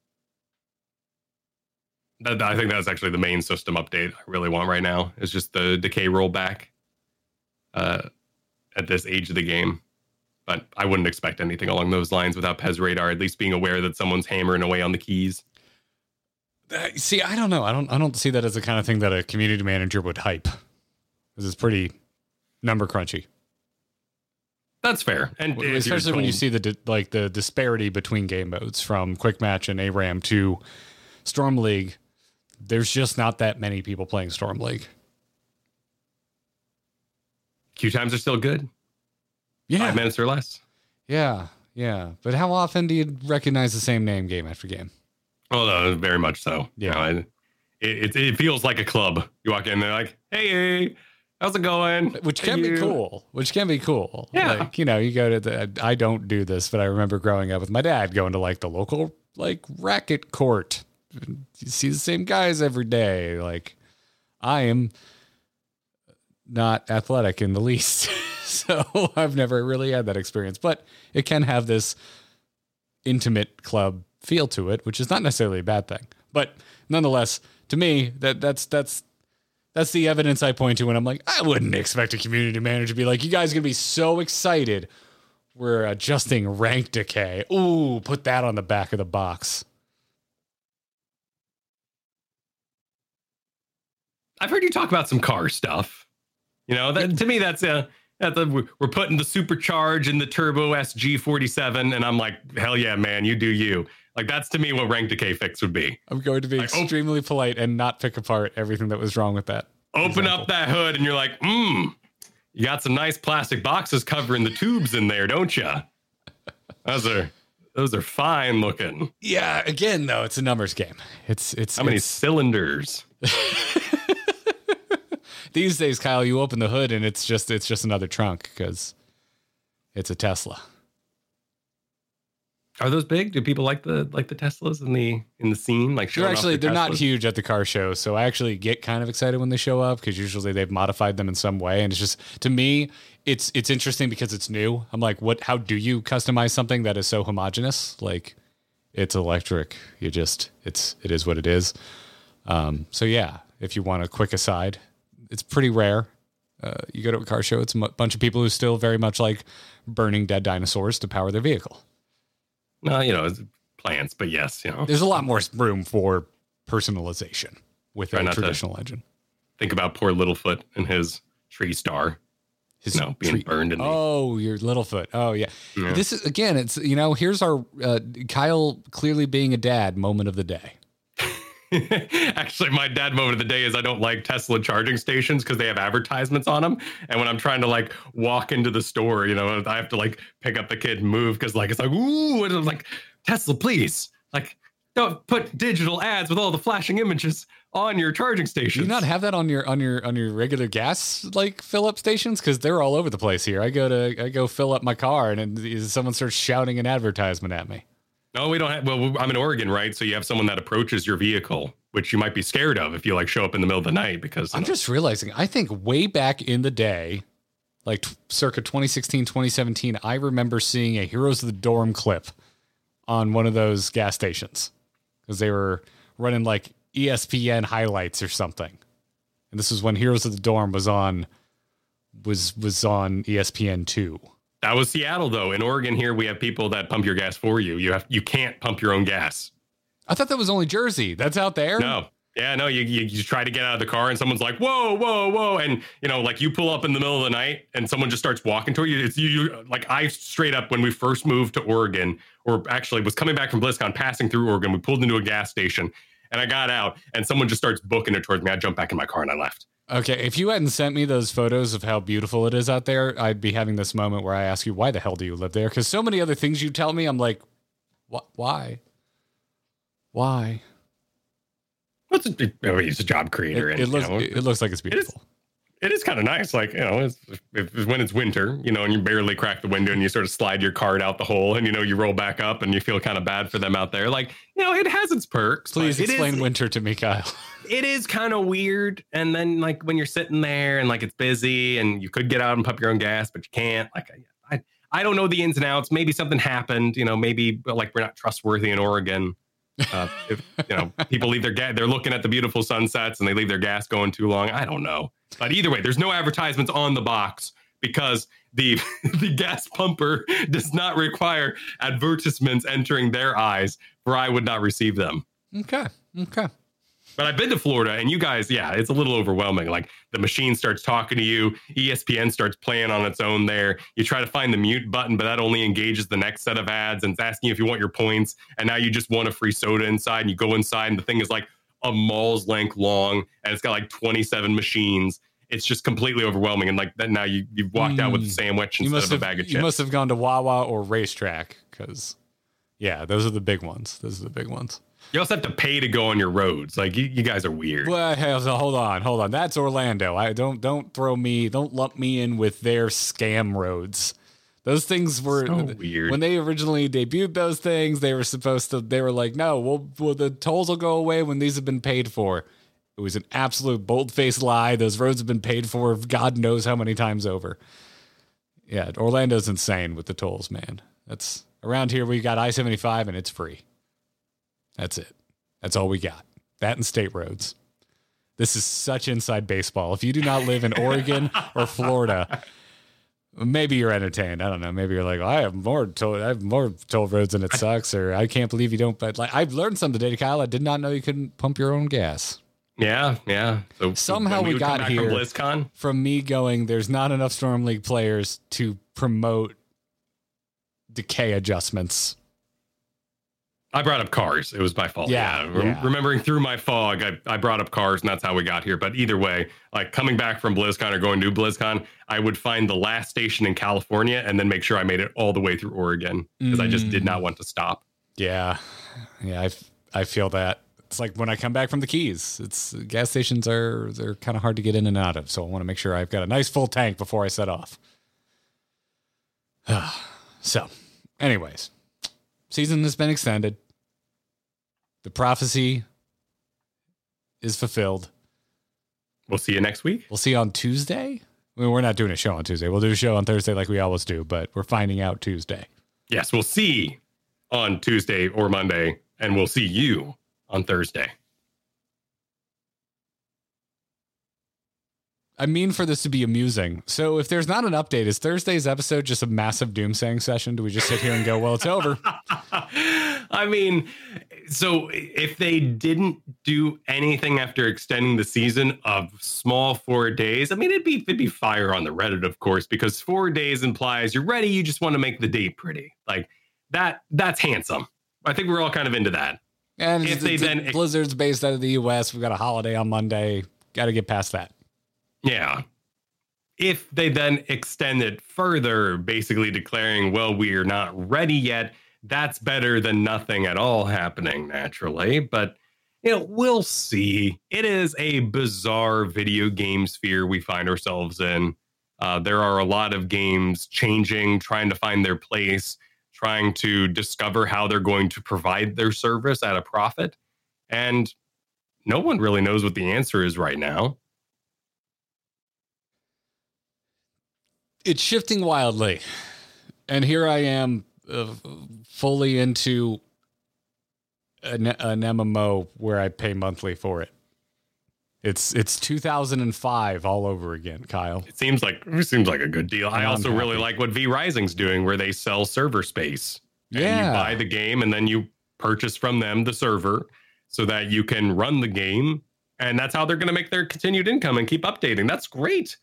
that, I think that's actually the main system update I really want right now, is just the Decay rollback uh, at this age of the game. But I wouldn't expect anything along those lines without Pez Radar at least being aware that someone's hammering away on the keys. Uh, see, I don't know. I don't. I don't see that as the kind of thing that a community manager would hype, because it's pretty number crunchy. That's fair, and especially when you see the di- like the disparity between game modes from Quick Match and A RAM to Storm League. There's just not that many people playing Storm League. Queue times are still good. Yeah, five minutes or less. Yeah, yeah. But how often do you recognize the same name game after game? Oh, no, very much so. Yeah, you know, it, it it feels like a club. You walk in, they're like, "Hey, how's it going?" Which can hey, be cool. Which can be cool. Yeah, like, you know, you go to the. I don't do this, but I remember growing up with my dad going to like the local like racket court. You see the same guys every day. Like, I am not athletic in the least, so I've never really had that experience. But it can have this intimate club feel to it, which is not necessarily a bad thing. But nonetheless, to me, that that's that's that's the evidence I point to when I'm like, I wouldn't expect a community manager to be like, you guys are gonna be so excited we're adjusting rank decay. Ooh, put that on the back of the box. I've heard you talk about some car stuff. You know, that to me, that's a that's a, we're putting the supercharge in the Turbo S G forty-seven, and I'm like, hell yeah, man, you do you. Like, that's to me what rank decay fix would be. I'm going to be like, extremely op- polite and not pick apart everything that was wrong with that. Open example. Up that hood, and you're like, mmm, you got some nice plastic boxes covering the tubes in there, don't you? Those are those are fine looking. Yeah, again, though, it's a numbers game. It's it's how many it's, cylinders? These days, Kyle, you open the hood and it's just it's just another trunk because it's a Tesla. Are those big? Do people like the like the Teslas in the in the scene? Like, they're actually they're Teslas? Not huge at the car show, so I actually get kind of excited when they show up because usually they've modified them in some way, and it's just to me it's it's interesting because it's new. I'm like, what? How do you customize something that is so homogenous? Like, it's electric. You just it's it is what it is. Um, so yeah, if you want a quick aside. It's pretty rare. Uh, you go to a car show, it's a m- bunch of people who still very much like burning dead dinosaurs to power their vehicle. No, you know, it's plants, but yes, you know. There's a lot more room for personalization with Try a traditional engine. Think about poor Littlefoot and his tree star. His no, being tree. burned in the... Oh, your Littlefoot. Oh, yeah. yeah. This is, again, it's, you know, here's our uh, Kyle clearly being a dad moment of the day. Actually, my dad moment of the day is I don't like Tesla charging stations because they have advertisements on them. And when I'm trying to like walk into the store, you know, I have to like pick up the kid and move because like it's like, ooh, and I'm like, Tesla, please. Like, don't put digital ads with all the flashing images on your charging stations. Do you not have that on your on your on your regular gas like fill up stations? Because they're all over the place here. I go to I go fill up my car and then someone starts shouting an advertisement at me. No, we don't have. Well, I'm in Oregon, right? So you have someone that approaches your vehicle, which you might be scared of if you like show up in the middle of the night. Because I'm know. just realizing, I think way back in the day, like t- circa twenty sixteen, twenty seventeen, I remember seeing a Heroes of the Dorm clip on one of those gas stations because they were running like E S P N highlights or something. And this was when Heroes of the Dorm was on was was on E S P N two. That was Seattle, though. In Oregon, here we have people that pump your gas for you. You have you can't pump your own gas. I thought that was only Jersey. That's out there. No, yeah, no. You, you you try to get out of the car and someone's like, "Whoa, whoa, whoa!" And you know, like you pull up in the middle of the night and someone just starts walking toward you. It's you, you like I straight up when we first moved to Oregon, or actually was coming back from BlizzCon, passing through Oregon, we pulled into a gas station and I got out and someone just starts booking it towards me. I jumped back in my car and I left. Okay, if you hadn't sent me those photos of how beautiful it is out there, I'd be having this moment where I ask you, why the hell do you live there? Because so many other things you tell me, I'm like, what? Why? Why? What's well, a, I mean, it's a job creator. It, and, it looks. you know, it, it looks like it's beautiful. It is kind of nice. Like, you know, it's, if, if, when it's winter, you know, and you barely crack the window and you sort of slide your card out the hole and, you know, you roll back up and you feel kind of bad for them out there. Like, you know, it has its perks. Please explain is, winter to me, Kyle. It is kind of weird. And then like when you're sitting there and like it's busy and you could get out and pump your own gas, but you can't. Like, I, I, I don't know the ins and outs. Maybe something happened, you know, maybe like we're not trustworthy in Oregon. Uh, if, you know, people leave their gas, they're looking at the beautiful sunsets and they leave their gas going too long. I don't know. But either way, there's no advertisements on the box because the the gas pumper does not require advertisements entering their eyes, for I would not receive them. Okay. Okay. But I've been to Florida and you guys, yeah, it's a little overwhelming. Like the machine starts talking to you. E S P N starts playing on its own there. You try to find the mute button, but that only engages the next set of ads and it's asking you if you want your points. And now you just want a free soda inside and you go inside and the thing is like a mall's length long and it's got like twenty-seven machines. It's just completely overwhelming. And like that now you, you've walked mm. out with a sandwich instead of have, a bag of chips. You must have gone to Wawa or Racetrack because, yeah, those are the big ones. Those are the big ones. You also have to pay to go on your roads. Like you, you guys are weird. Well, hold on, hold on. That's Orlando. I don't don't throw me, don't lump me in with their scam roads. Those things were so weird. When they originally debuted those things, they were supposed to. They were like, no, well, well, the tolls will go away when these have been paid for. It was an absolute bold-faced lie. Those roads have been paid for God knows how many times over. Yeah, Orlando's insane with the tolls, man. That's around here. We got I seventy-five and it's free. That's it. That's all we got. That and state roads. This is such inside baseball. If you do not live in Oregon or Florida, maybe you're entertained. I don't know. Maybe you're like, well, I have more toll. I have more toll roads and it sucks. Or I can't believe you don't. But like, I've learned something today, Kyle. I did not know you couldn't pump your own gas. Yeah, yeah. So somehow we, we got here from BlizzCon from me going. There's not enough Storm League players to promote decay adjustments. I brought up cars. It was my fault. Yeah, yeah. yeah. Remembering through my fog, I, I brought up cars, and that's how we got here. But either way, like coming back from BlizzCon or going to BlizzCon, I would find the last station in California and then make sure I made it all the way through Oregon because mm. I just did not want to stop. Yeah, yeah. I, I feel that. It's like when I come back from the Keys. It's gas stations are they're kind of hard to get in and out of, so I want to make sure I've got a nice full tank before I set off. So, anyways. Season has been extended. The prophecy is fulfilled. We'll see you next week. We'll see you on Tuesday. I mean, we're not doing a show on Tuesday. We'll do a show on Thursday like we always do, but we're finding out Tuesday. Yes, we'll see on Tuesday or Monday, and we'll see you on Thursday. I mean for this to be amusing. So if there's not an update, is Thursday's episode just a massive doomsaying session? Do we just sit here and go, well, it's over? I mean, so if they didn't do anything after extending the season of small four days, I mean, it'd be it'd be fire on the Reddit, of course, because four days implies you're ready. You just want to make the day pretty. Like that. That's handsome. I think we're all kind of into that. And if it's, they it's, then Blizzard's based out of the U S. We've got a holiday on Monday. Got to get past that. Yeah. If they then extend it further, basically declaring, well, we're not ready yet, that's better than nothing at all happening naturally. But, you know, we'll see. It is a bizarre video game sphere we find ourselves in. Uh, there are a lot of games changing, trying to find their place, trying to discover how they're going to provide their service at a profit. And no one really knows what the answer is right now. It's shifting wildly. And here I am uh, fully into an, an M M O where I pay monthly for it. It's it's two thousand five all over again, Kyle. It seems like it seems like a good deal. And I I'm also really happy. like what V Rising's doing, where they sell server space. And Yeah. you buy the game and then you purchase from them the server so that you can run the game. And that's how they're going to make their continued income and keep updating. That's great.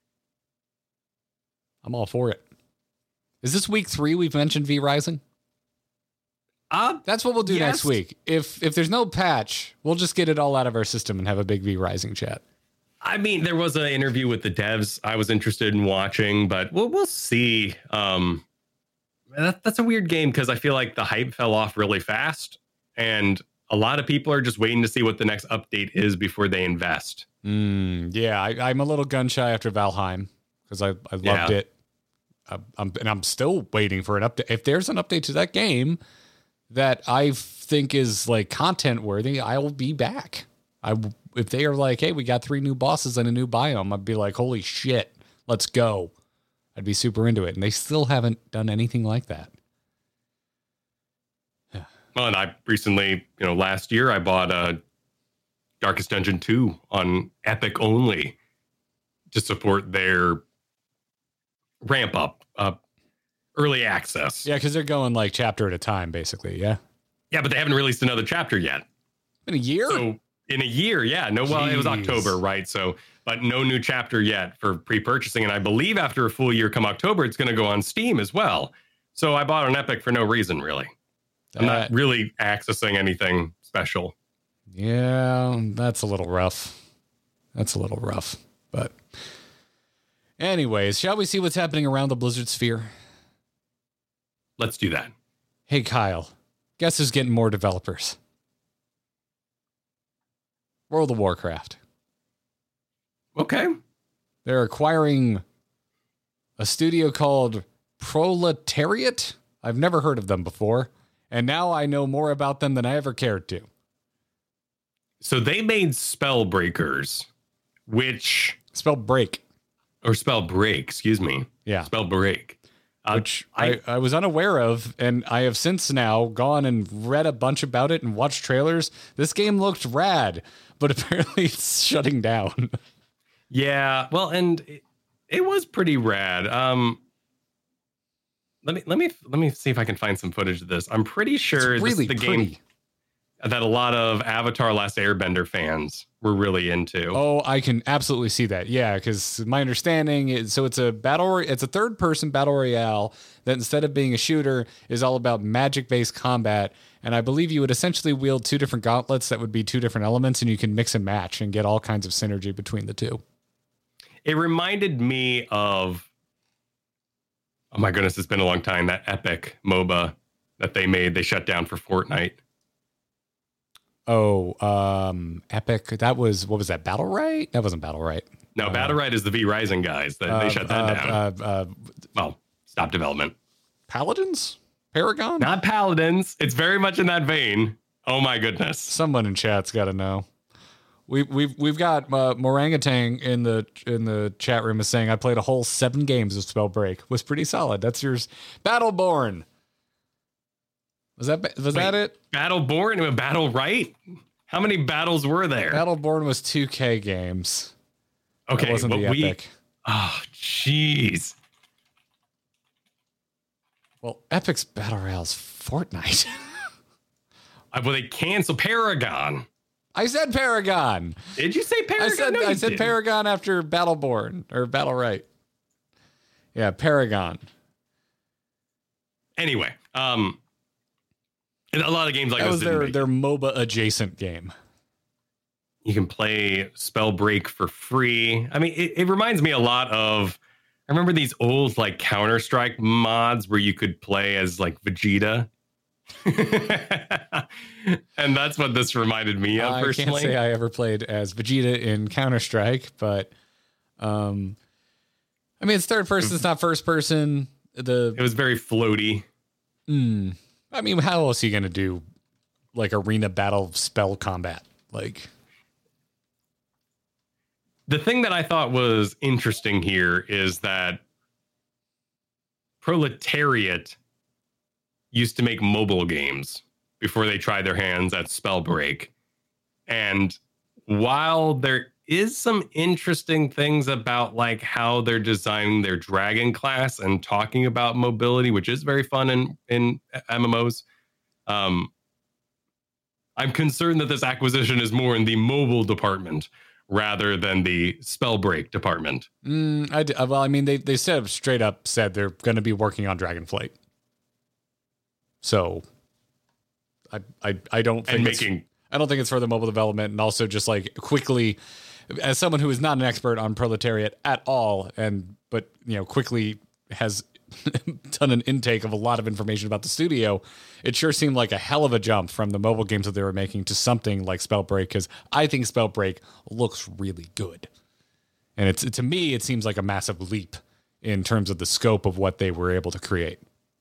I'm all for it. Is this week three we've mentioned V Rising? Uh, That's what we'll do Yes. next week. If if there's no patch, we'll just get it all out of our system and have a big V Rising chat. I mean, there was an interview with the devs I was interested in watching, but we'll, we'll see. Um, that, that's a weird game because I feel like the hype fell off really fast. And a lot of people are just waiting to see what the next update is before they invest. Mm, yeah, I, I'm a little gun shy after Valheim because I, I loved Yeah. it. I, I'm, and I'm still waiting for an update. If there's an update to that game that I think is like content worthy, I will be back. I w- if they are like, hey, we got three new bosses and a new biome, I'd be like, holy shit, let's go. I'd be super into it. And they still haven't done anything like that. Well, and I recently, you know, last year I bought uh, Darkest Dungeon two on Epic only to support their ramp up, uh, early access. Yeah, because they're going like chapter at a time, basically. Yeah. Yeah, but they haven't released another chapter yet. In a year? So in a year, yeah. No, well, it was Jeez. October, right? So, but no new chapter yet for pre-purchasing. And I believe after a full year come October, it's going to go on Steam as well. So I bought on Epic for no reason, really. I'm not That- really accessing anything special. Yeah, that's a little rough. That's a little rough. But anyways, shall we see what's happening around the Blizzard sphere? Let's do that. Hey, Kyle, guess who's getting more developers? World of Warcraft. Okay. They're acquiring a studio called Proletariat. I've never heard of them before. And now I know more about them than I ever cared to. So they made Spellbreakers, which, Spell break. or Spellbreak, excuse me. Yeah. Spellbreak. Uh, Which I, I was unaware of, and I have since now gone and read a bunch about it and watched trailers. This game looked rad, but apparently it's shutting down. Yeah, well, and it, it was pretty rad. Um, let me let me let me see if I can find some footage of this. I'm pretty sure It's this really is the pretty. game that a lot of Avatar: Last Airbender fans were really into. Oh, I can absolutely see that. Yeah, because my understanding is so it's a battle. It's a third-person battle royale that instead of being a shooter is all about magic-based combat. And I believe you would essentially wield two different gauntlets that would be two different elements, and you can mix and match and get all kinds of synergy between the two. It reminded me of, oh my goodness, it's been a long time, that Epic MOBA that they made. They shut down for Fortnite. Oh, um, Epic. That was what was that? Battle Right? That wasn't Battle Right. No, Uh, Battle Right is the V Rising guys. They, Uh, they shut that uh, down. Uh, uh, Well, stop development. Paladins? Paragon? Not Paladins. It's very much in that vein. Oh my goodness. Someone in chat's got to know. We we've we've got uh, Morangatang in the in the chat room is saying I played a whole seven games of Spellbreak. Was pretty solid. That's yours. Battleborn. Was that was that Wait. it? Battleborn, Battle Right? How many battles were there? Battleborn was two K games. okay, That wasn't but the we. Epic. Oh, jeez. Well, Epic's Battle Royale's Fortnite. Uh, Well, they canceled Paragon. I said Paragon. Did you say Paragon? I said No, you I said didn't. Paragon after Battleborn or Battle Right. Yeah, Paragon. Anyway, um, And a lot of games like that this was didn't their make it. their MOBA adjacent game. You can play Spellbreak for free. I mean, it, it reminds me a lot of, I remember these old like Counter-Strike mods where you could play as like Vegeta. And that's what this reminded me of I personally. can't say I ever played as Vegeta in Counter-Strike, but um, I mean, it's third person, it's not first person. The It was very floaty. mm, I mean, how else are you going to do like arena battle spell combat? Like, The thing that I thought was interesting here is that Proletariat used to make mobile games before they tried their hands at Spellbreak. And while there is some interesting things about like how they're designing their dragon class and talking about mobility, which is very fun in, in M M Os, um, I'm concerned that this acquisition is more in the mobile department rather than the Spellbreak department. mm, I d- well, I mean, they they said straight up said they're going to be working on Dragonflight. So, I I I don't think And it's, making I don't think it's for the mobile development, and also just like quickly, as someone who is not an expert on Proletariat at all, and but you know quickly has done an intake of a lot of information about the studio, it sure seemed like a hell of a jump from the mobile games that they were making to something like Spellbreak, because I think Spellbreak looks really good, and it's to me it seems like a massive leap in terms of the scope of what they were able to create.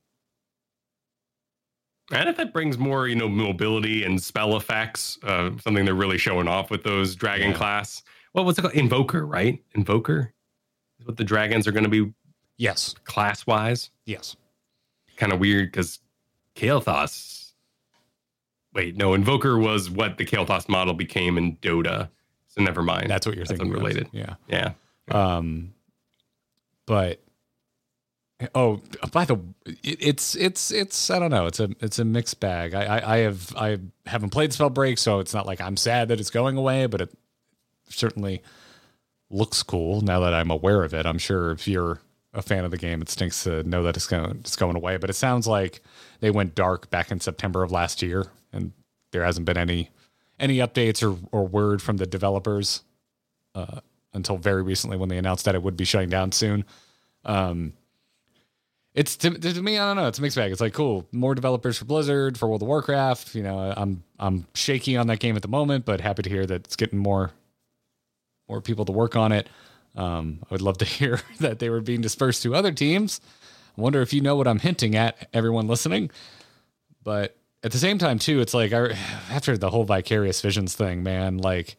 And if that brings more, you know, mobility and spell effects, uh, something they're really showing off with those dragon Yeah. class. What was it called? Invoker, right? Invoker is what the dragons are going to be Yes, class wise. yes. Kind of weird because Kael'thas. Wait, no, Invoker was what the Kael'thas model became in Dota. So never mind. That's what you're That's thinking. of. unrelated. Yeah. Yeah. Um, but oh, by the it, it's it's it's I don't know. It's a it's a mixed bag. I, I I have I haven't played Spellbreak, so it's not like I'm sad that it's going away, but it certainly looks cool now that I'm aware of it. I'm sure if you're a fan of the game, it stinks to know that it's going it's going away. But it sounds like they went dark back in September of last year, and there hasn't been any any updates or or word from the developers uh, until very recently when they announced that it would be shutting down soon. Um, it's to, to me, I don't know. It's a mixed bag. It's like cool, more developers for Blizzard, for World of Warcraft. You know, I'm I'm shaky on that game at the moment, but happy to hear that it's getting more more people to work on it. Um, I would love to hear that they were being dispersed to other teams. I wonder if you know what I'm hinting at, everyone listening. But at the same time, too, it's like I, after the whole Vicarious Visions thing, man, like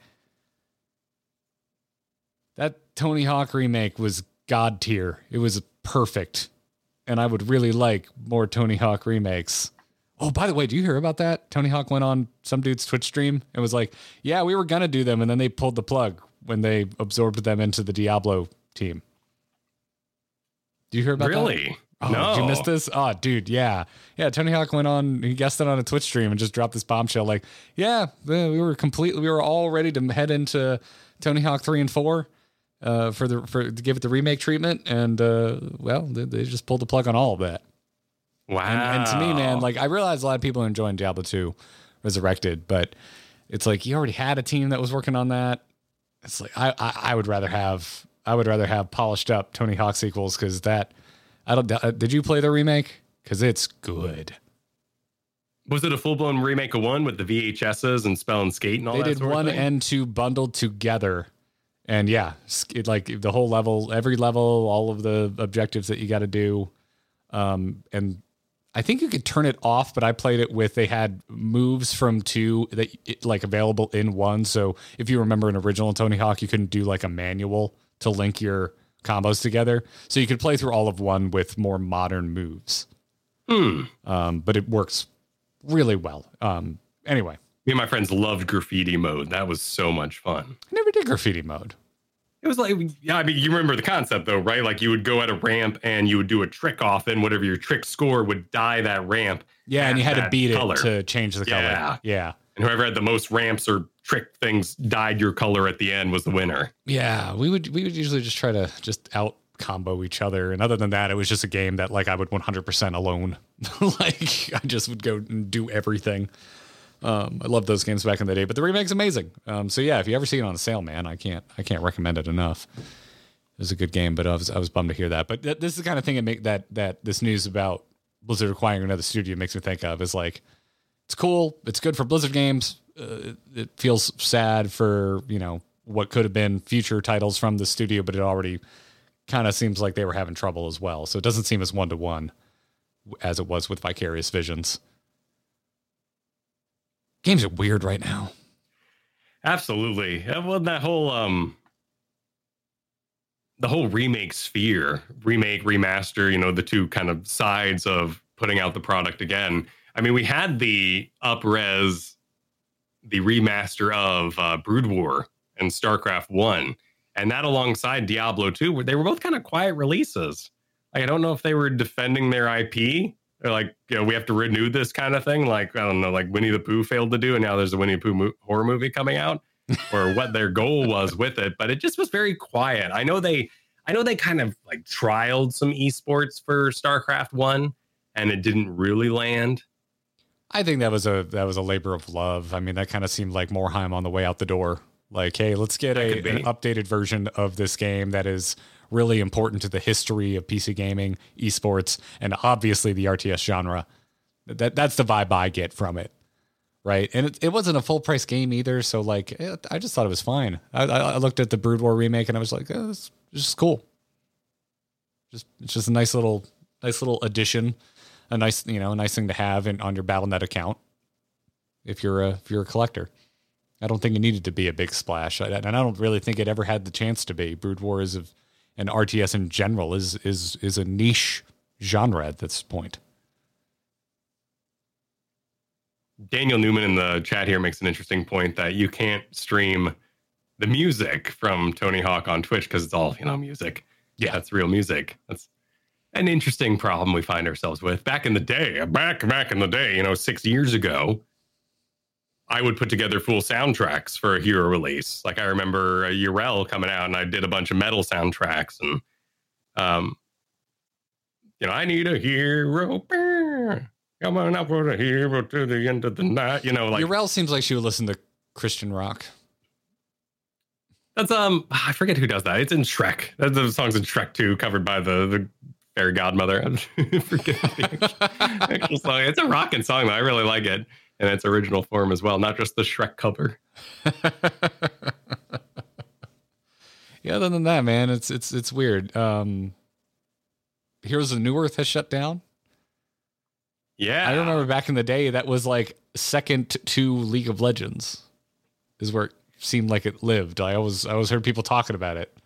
that Tony Hawk remake was god tier. It was perfect. And I would really like more Tony Hawk remakes. Oh, by the way, do you hear about that? Tony Hawk went on some dude's Twitch stream and was like, yeah, we were going to do them. And then they pulled the plug when they absorbed them into the Diablo team. Do you hear about Really? that? Oh, No. did you miss this? Oh, dude, yeah. Yeah, Tony Hawk went on, he guested on a Twitch stream and just dropped this bombshell like, yeah, we were completely, we were all ready to head into Tony Hawk three and four uh, for the, for, to give it the remake treatment. And, uh, well, they, they just pulled the plug on all of that. Wow. And, and to me, man, like I realize a lot of people are enjoying Diablo two Resurrected, but it's like you already had a team that was working on that. It's like I, I, I would rather have I would rather have polished up Tony Hawk sequels because that I don't. Uh, did you play the remake? Because it's good. Was it a full blown remake of one with the V H S's and Spell and Skate and all They that did sort one of thing? and two bundled together, and yeah, it, like the whole level, every level, all of the objectives that you got to do, um, and I think you could turn it off, but I played it with, they had moves from two that it, like available in one. So if you remember an original Tony Hawk, you couldn't do like a manual to link your combos together. So you could play through all of one with more modern moves. Hmm. Um, but it works really well. Um, anyway. Me and my friends loved graffiti mode. That was so much fun. I never did graffiti mode. It was like, yeah, I mean, you remember the concept though, right? Like you would go at a ramp and you would do a trick off, and whatever your trick score would dye that ramp. Yeah, and you had to that beat color. it to change the Yeah. color. Yeah. And whoever had the most ramps or trick things dyed your color at the end was the winner. Yeah, we would we would usually just try to just out combo each other. And other than that, it was just a game that like I would one hundred percent alone. Like I just would go and do everything. Um, I loved those games back in the day, but the remake's amazing. Um, so yeah, if you ever see it on a sale, man, I can't, I can't recommend it enough. It was a good game, but I was, I was bummed to hear that. But th- this is the kind of thing that make that, that this news about Blizzard acquiring another studio makes me think of is like, it's cool. It's good for Blizzard games. Uh, it, it feels sad for, you know, what could have been future titles from the studio, but it already kind of seems like they were having trouble as well. So it doesn't seem as one to one as it was with Vicarious Visions. Games are weird right now. Absolutely. Well, that whole um, the whole remake sphere, remake, remaster, you know, the two kind of sides of putting out the product again. I mean, we had the upres, the remaster of uh, Brood War and StarCraft one, and that alongside Diablo two, where they were both kind of quiet releases. Like, I don't know if they were defending their I P. They're like, you know, we have to renew this kind of thing. Like, I don't know, like Winnie the Pooh failed to do, and now there's a Winnie the Pooh mo- horror movie coming out, or what their goal was with it. But it just was very quiet. I know they, I know they kind of like trialed some esports for StarCraft one, and it didn't really land. I think that was a that was a labor of love. I mean, that kind of seemed like Moreheim on the way out the door. Like, hey, let's get a, an updated version of this game that is really important to the history of P C gaming, esports, and obviously the R T S genre. That that's the vibe I get from it, right? And it, it wasn't a full price game either, so like, it, I just thought it was fine. I, I looked at the Brood War remake and I was like, oh, this is just cool. Just it's just a nice little nice little addition, a nice you know a nice thing to have in on your Battle dot net account if you're a if you're a collector. I don't think it needed to be a big splash, and I don't really think it ever had the chance to be. Brood War is a and R T S in general is is is a niche genre at this point. Daniel Newman in the chat here makes an interesting point that you can't stream the music from Tony Hawk on Twitch because it's all, you know, music. Yeah, that's real music. That's an interesting problem we find ourselves with. Back in the day, back back in the day, you know, six years ago, I would put together full soundtracks for a hero release. Like I remember uh, U R L coming out, and I did a bunch of metal soundtracks, and um, you know, I need a hero. Come on up for a hero to the end of the night. You know, like U R L seems like she would listen to Christian rock. That's um, I forget who does that. It's in Shrek. That's the song's in Shrek two, covered by the the fairy godmother. I forget the actual song. It's a rocking song though. I really like it. In its original form as well, not just the Shrek cover. Yeah, other than that, man, it's it's it's weird. Um, Heroes of New Earth has shut down. Yeah, I remember back in the day that was like second to League of Legends, is where it seemed like it lived. I always I always heard people talking about it,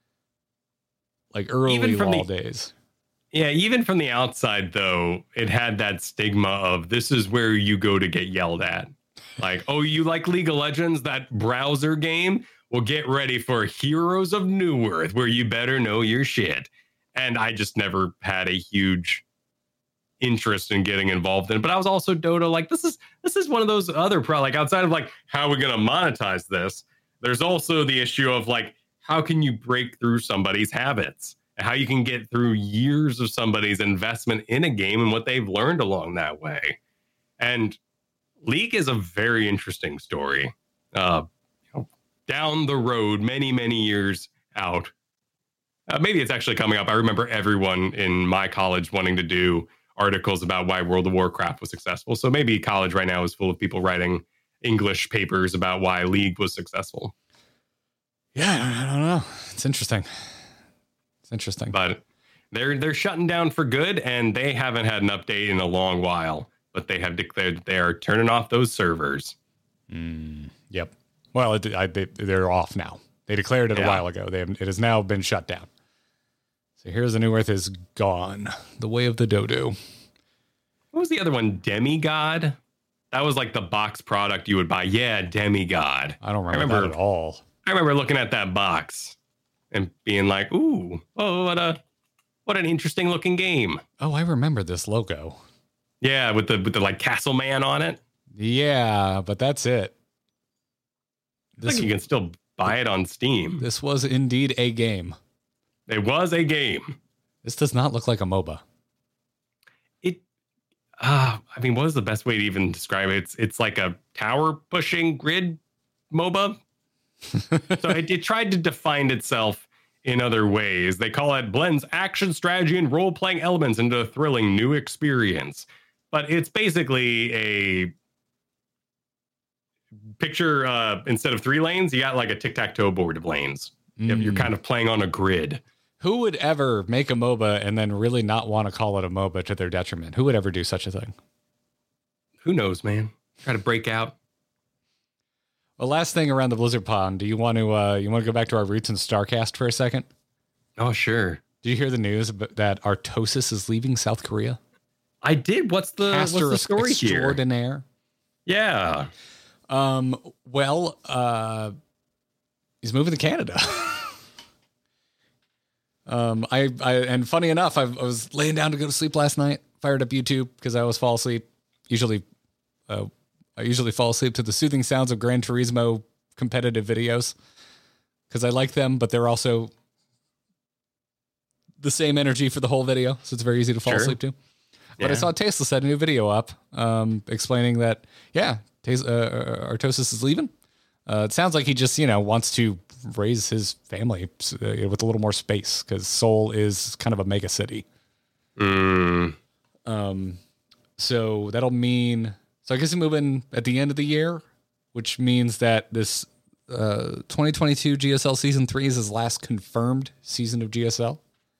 like early LoL days. Yeah, even from the outside, though, it had that stigma of this is where you go to get yelled at. Like, oh, you like League of Legends, that browser game? Well, get ready for Heroes of New Earth, where you better know your shit. And I just never had a huge interest in getting involved in it. But I was also Dota, like, this is this is one of those other pro, like outside of like, how are we going to monetize this? There's also the issue of like, how can you break through somebody's habits? How you can get through years of somebody's investment in a game and what they've learned along that way. And League is a very interesting story. Uh, you know, down the road, many, many years out, uh, maybe it's actually coming up. I remember everyone in my college wanting to do articles about why World of Warcraft was successful. So maybe college right now is full of people writing English papers about why League was successful. Yeah, I don't know. It's interesting. It's interesting, but they're they're shutting down for good, and they haven't had an update in a long while. But they have declared they are turning off those servers. Mm, yep. Well, it, I, they, they're off now. They declared it yeah. a while ago. They have, it has now been shut down. So Heroes of New Earth is gone. The way of the dodo. What was the other one? Demigod. That was like the box product you would buy. Yeah, Demigod. I don't remember, I remember that at all. I remember looking at that box and being like, ooh, oh, what a what an interesting looking game. Oh, I remember this logo. Yeah, with the with the like Castle Man on it. Yeah, but that's it. This, like you can still buy it on Steam. This was indeed a game. It was a game. This does not look like a MOBA. It, uh, I mean, what is the best way to even describe it? It's, it's like a tower pushing grid MOBA. So it, it tried to define itself in other ways. They call it blends action, strategy, and role-playing elements into a thrilling new experience. But it's basically a picture, uh, instead of three lanes, you got like a tic-tac-toe board of lanes. Mm. You're kind of playing on a grid. Who would ever make a MOBA and then really not want to call it a MOBA to their detriment? Who would ever do such a thing? Who knows, man? Try to break out. Well, last thing around the Blizzard pond, do you want to uh, you want to go back to our roots in StarCast for a second? Oh, sure. Did you hear the news that Artosis is leaving South Korea? I did. What's the, what's the story extraordinaire here? Yeah. Um. Well, uh, he's moving to Canada. um. I. I. And funny enough, I, I was laying down to go to sleep last night. Fired up YouTube because I always fall asleep. Usually, uh, I usually fall asleep to the soothing sounds of Gran Turismo competitive videos because I like them, but they're also the same energy for the whole video, so it's very easy to fall sure. asleep to. But yeah. I saw Tasteless had a new video up um, explaining that, yeah, Tas- uh, Artosis is leaving. Uh, it sounds like he just, you know, wants to raise his family uh, with a little more space because Seoul is kind of a mega city. Mm. Um, so that'll mean, so I guess he's moving at the end of the year, which means that this uh, twenty twenty-two G S L Season three is his last confirmed season of G S L.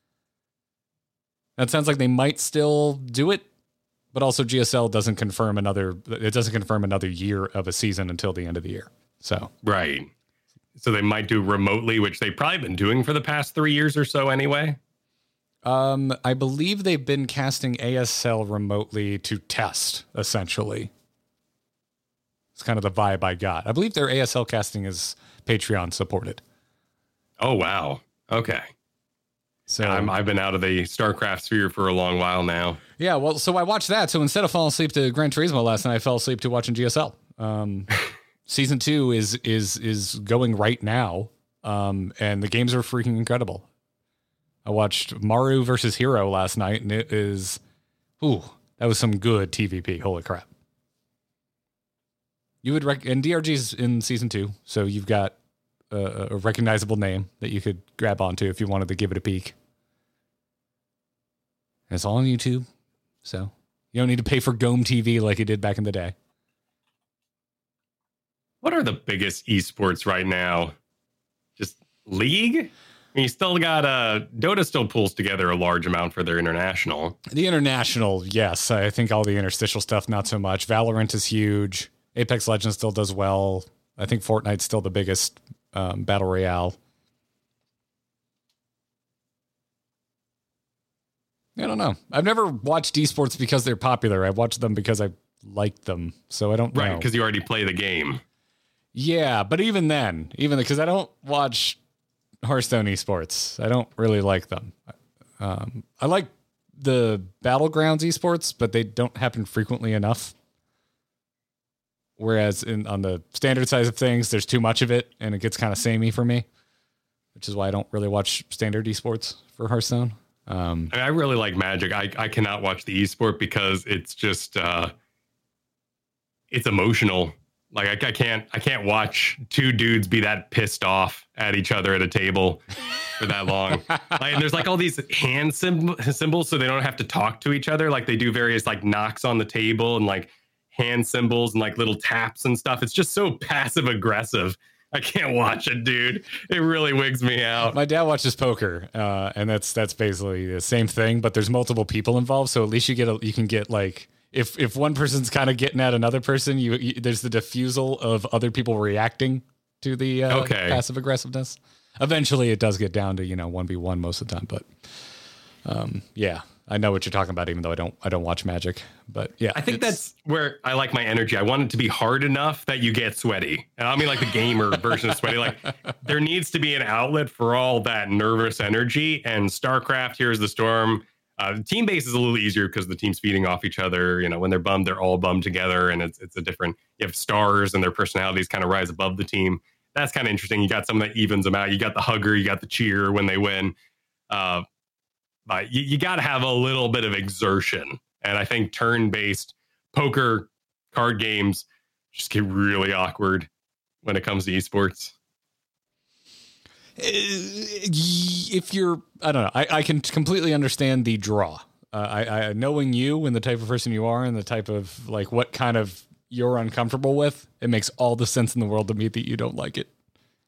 That sounds like they might still do it, but also G S L doesn't confirm another, it doesn't confirm another year of a season until the end of the year. So, right. So they might do remotely, which they've probably been doing for the past three years or so anyway. Um, I believe they've been casting A S L remotely to test, essentially. It's kind of the vibe I got. I believe their A S L casting is Patreon supported. Oh, wow. Okay. So I'm, I've been out of the StarCraft sphere for a long while now. Yeah, well, so I watched that. So instead of falling asleep to Gran Turismo last night, I fell asleep to watching G S L. Um, season two is is is going right now, um, and the games are freaking incredible. I watched Maru versus Hero last night, and it is, ooh, that was some good T V P. Holy crap! You would rec- and D R G's in season two, so you've got a, a recognizable name that you could grab onto if you wanted to give it a peek. And it's all on YouTube, so you don't need to pay for G O M T V like you did back in the day. What are the biggest esports right now? Just League? I mean, you still got uh, Dota still pulls together a large amount for their international. The international, yes. I think all the interstitial stuff, not so much. Valorant is huge. Apex Legends still does well. I think Fortnite's still the biggest um, battle royale. I don't know. I've never watched esports because they're popular. I watched them because I like them. So I don't know. Right, because you already play the game. Yeah, but even then, even because I don't watch Hearthstone esports. I don't really like them. Um, I like the Battlegrounds esports, but they don't happen frequently enough. Whereas in on the standard side of things, there's too much of it, and it gets kind of samey for me, which is why I don't really watch standard esports for Hearthstone. Um, I, mean, I really like Magic. I, I cannot watch the esport because it's just uh, it's emotional. Like I, I can't I can't watch two dudes be that pissed off at each other at a table for that long. Like, and there's like all these hand sim- symbols, so they don't have to talk to each other. Like they do various like knocks on the table and like hand symbols and like little taps and stuff. It's just so passive aggressive. I can't watch it, dude. It really wigs me out. My dad watches poker, uh, and that's that's basically the same thing, but there's multiple people involved. So at least you get a, you can get like if if one person's kind of getting at another person, you, you there's the diffusal of other people reacting to the uh, okay. passive aggressiveness. Eventually, it does get down to you know one v one most of the time, but um, yeah. I know what you're talking about, even though I don't I don't watch Magic. But yeah, I think that's where I like my energy. I want it to be hard enough that you get sweaty. And I mean like the gamer version of sweaty. Like there needs to be an outlet for all that nervous energy. And StarCraft, Here's the Storm. Uh, team base is a little easier because the team's feeding off each other. You know, when they're bummed, they're all bummed together, and it's it's a different. You have stars, and their personalities kind of rise above the team. That's kind of interesting. You got some that evens them out. You got the hugger, you got the cheer when they win. Uh, but you, you got to have a little bit of exertion. And I think turn-based poker card games just get really awkward when it comes to esports. If you're, I don't know, I, I can completely understand the draw. Uh, I, I knowing you and the type of person you are and the type of like what kind of you're uncomfortable with, it makes all the sense in the world to me that you don't like it.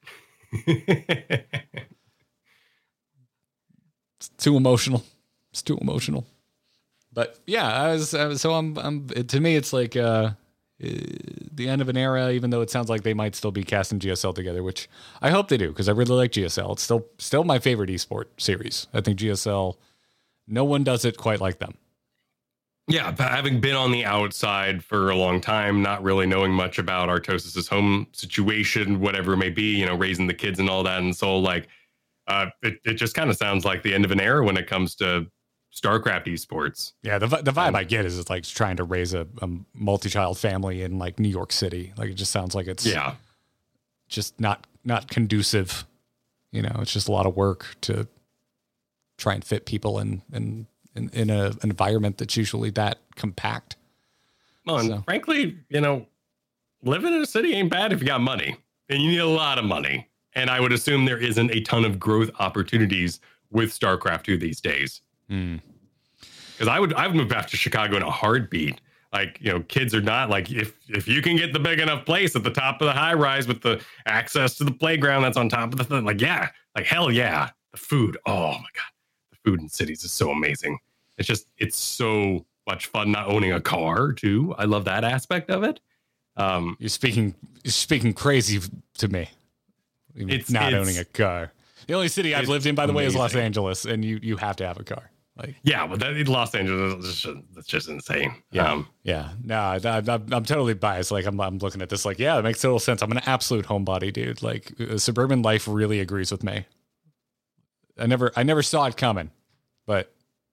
It's too emotional. It's too emotional. But yeah, I was, I was so I'm, I'm, to me, it's like uh, the end of an era, even though it sounds like they might still be casting G S L together, which I hope they do, because I really like G S L. It's still, still my favorite esport series. I think G S L, no one does it quite like them. Yeah, having been on the outside for a long time, not really knowing much about Artosis's home situation, whatever it may be, you know, raising the kids and all that. And so, like, uh, it, it just kind of sounds like the end of an era when it comes to StarCraft esports. Yeah, the the vibe um, I get is it's like trying to raise a, a multi-child family in like New York City. Like, it just sounds like it's yeah, just not not conducive. You know, it's just a lot of work to try and fit people in in in, in a, an environment that's usually that compact. Well, and so. frankly, you know, living in a city ain't bad if you got money, and you need a lot of money. And I would assume there isn't a ton of growth opportunities with StarCraft two these days. Because mm. I would I would move back to Chicago in a heartbeat. Like, you know, kids are not like, if if you can get the big enough place at the top of the high rise with the access to the playground that's on top of the thing, like, yeah, like, hell yeah. The food, oh my God, the food in cities is so amazing. It's just, it's so much fun not owning a car too. I love that aspect of it. Um, you're speaking you're speaking crazy to me. It's not it's, owning a car. The only city I've lived in, by the amazing. way, is Los Angeles, and you you have to have a car. Like, yeah, but that, Los Angeles is just, that's just insane. Yeah, um, yeah. No, I, I, I'm I'm totally biased. Like, I'm I'm looking at this like, yeah, it makes total sense. I'm an absolute homebody, dude. Like, uh, suburban life really agrees with me. I never I never saw it coming, but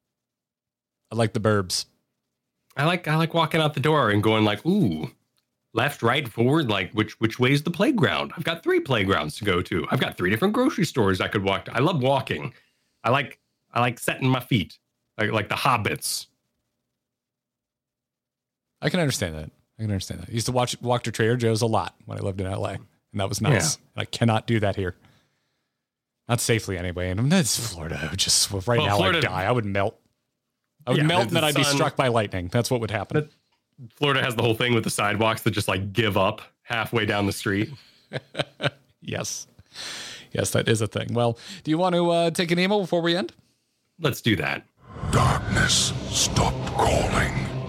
I like the burbs. I like I like walking out the door and going like, ooh, left, right, forward. Like, which which way's the playground? I've got three playgrounds to go to. I've got three different grocery stores I could walk to. I love walking. I like I like setting my feet, like like the hobbits. I can understand that. I can understand that. I used to watch walk to Trader Joe's a lot when I lived in L A, and that was nice. Yeah. I cannot do that here. Not safely anyway. And that's Florida. I would just right well, now Florida, I'd die. I would melt. I would yeah, melt and then I'd sun, be struck by lightning. That's what would happen. Florida has the whole thing with the sidewalks that just like give up halfway down the street. Yes. Yes, that is a thing. Well, do you want to uh, take an email before we end? Let's do that. Darkness stopped calling.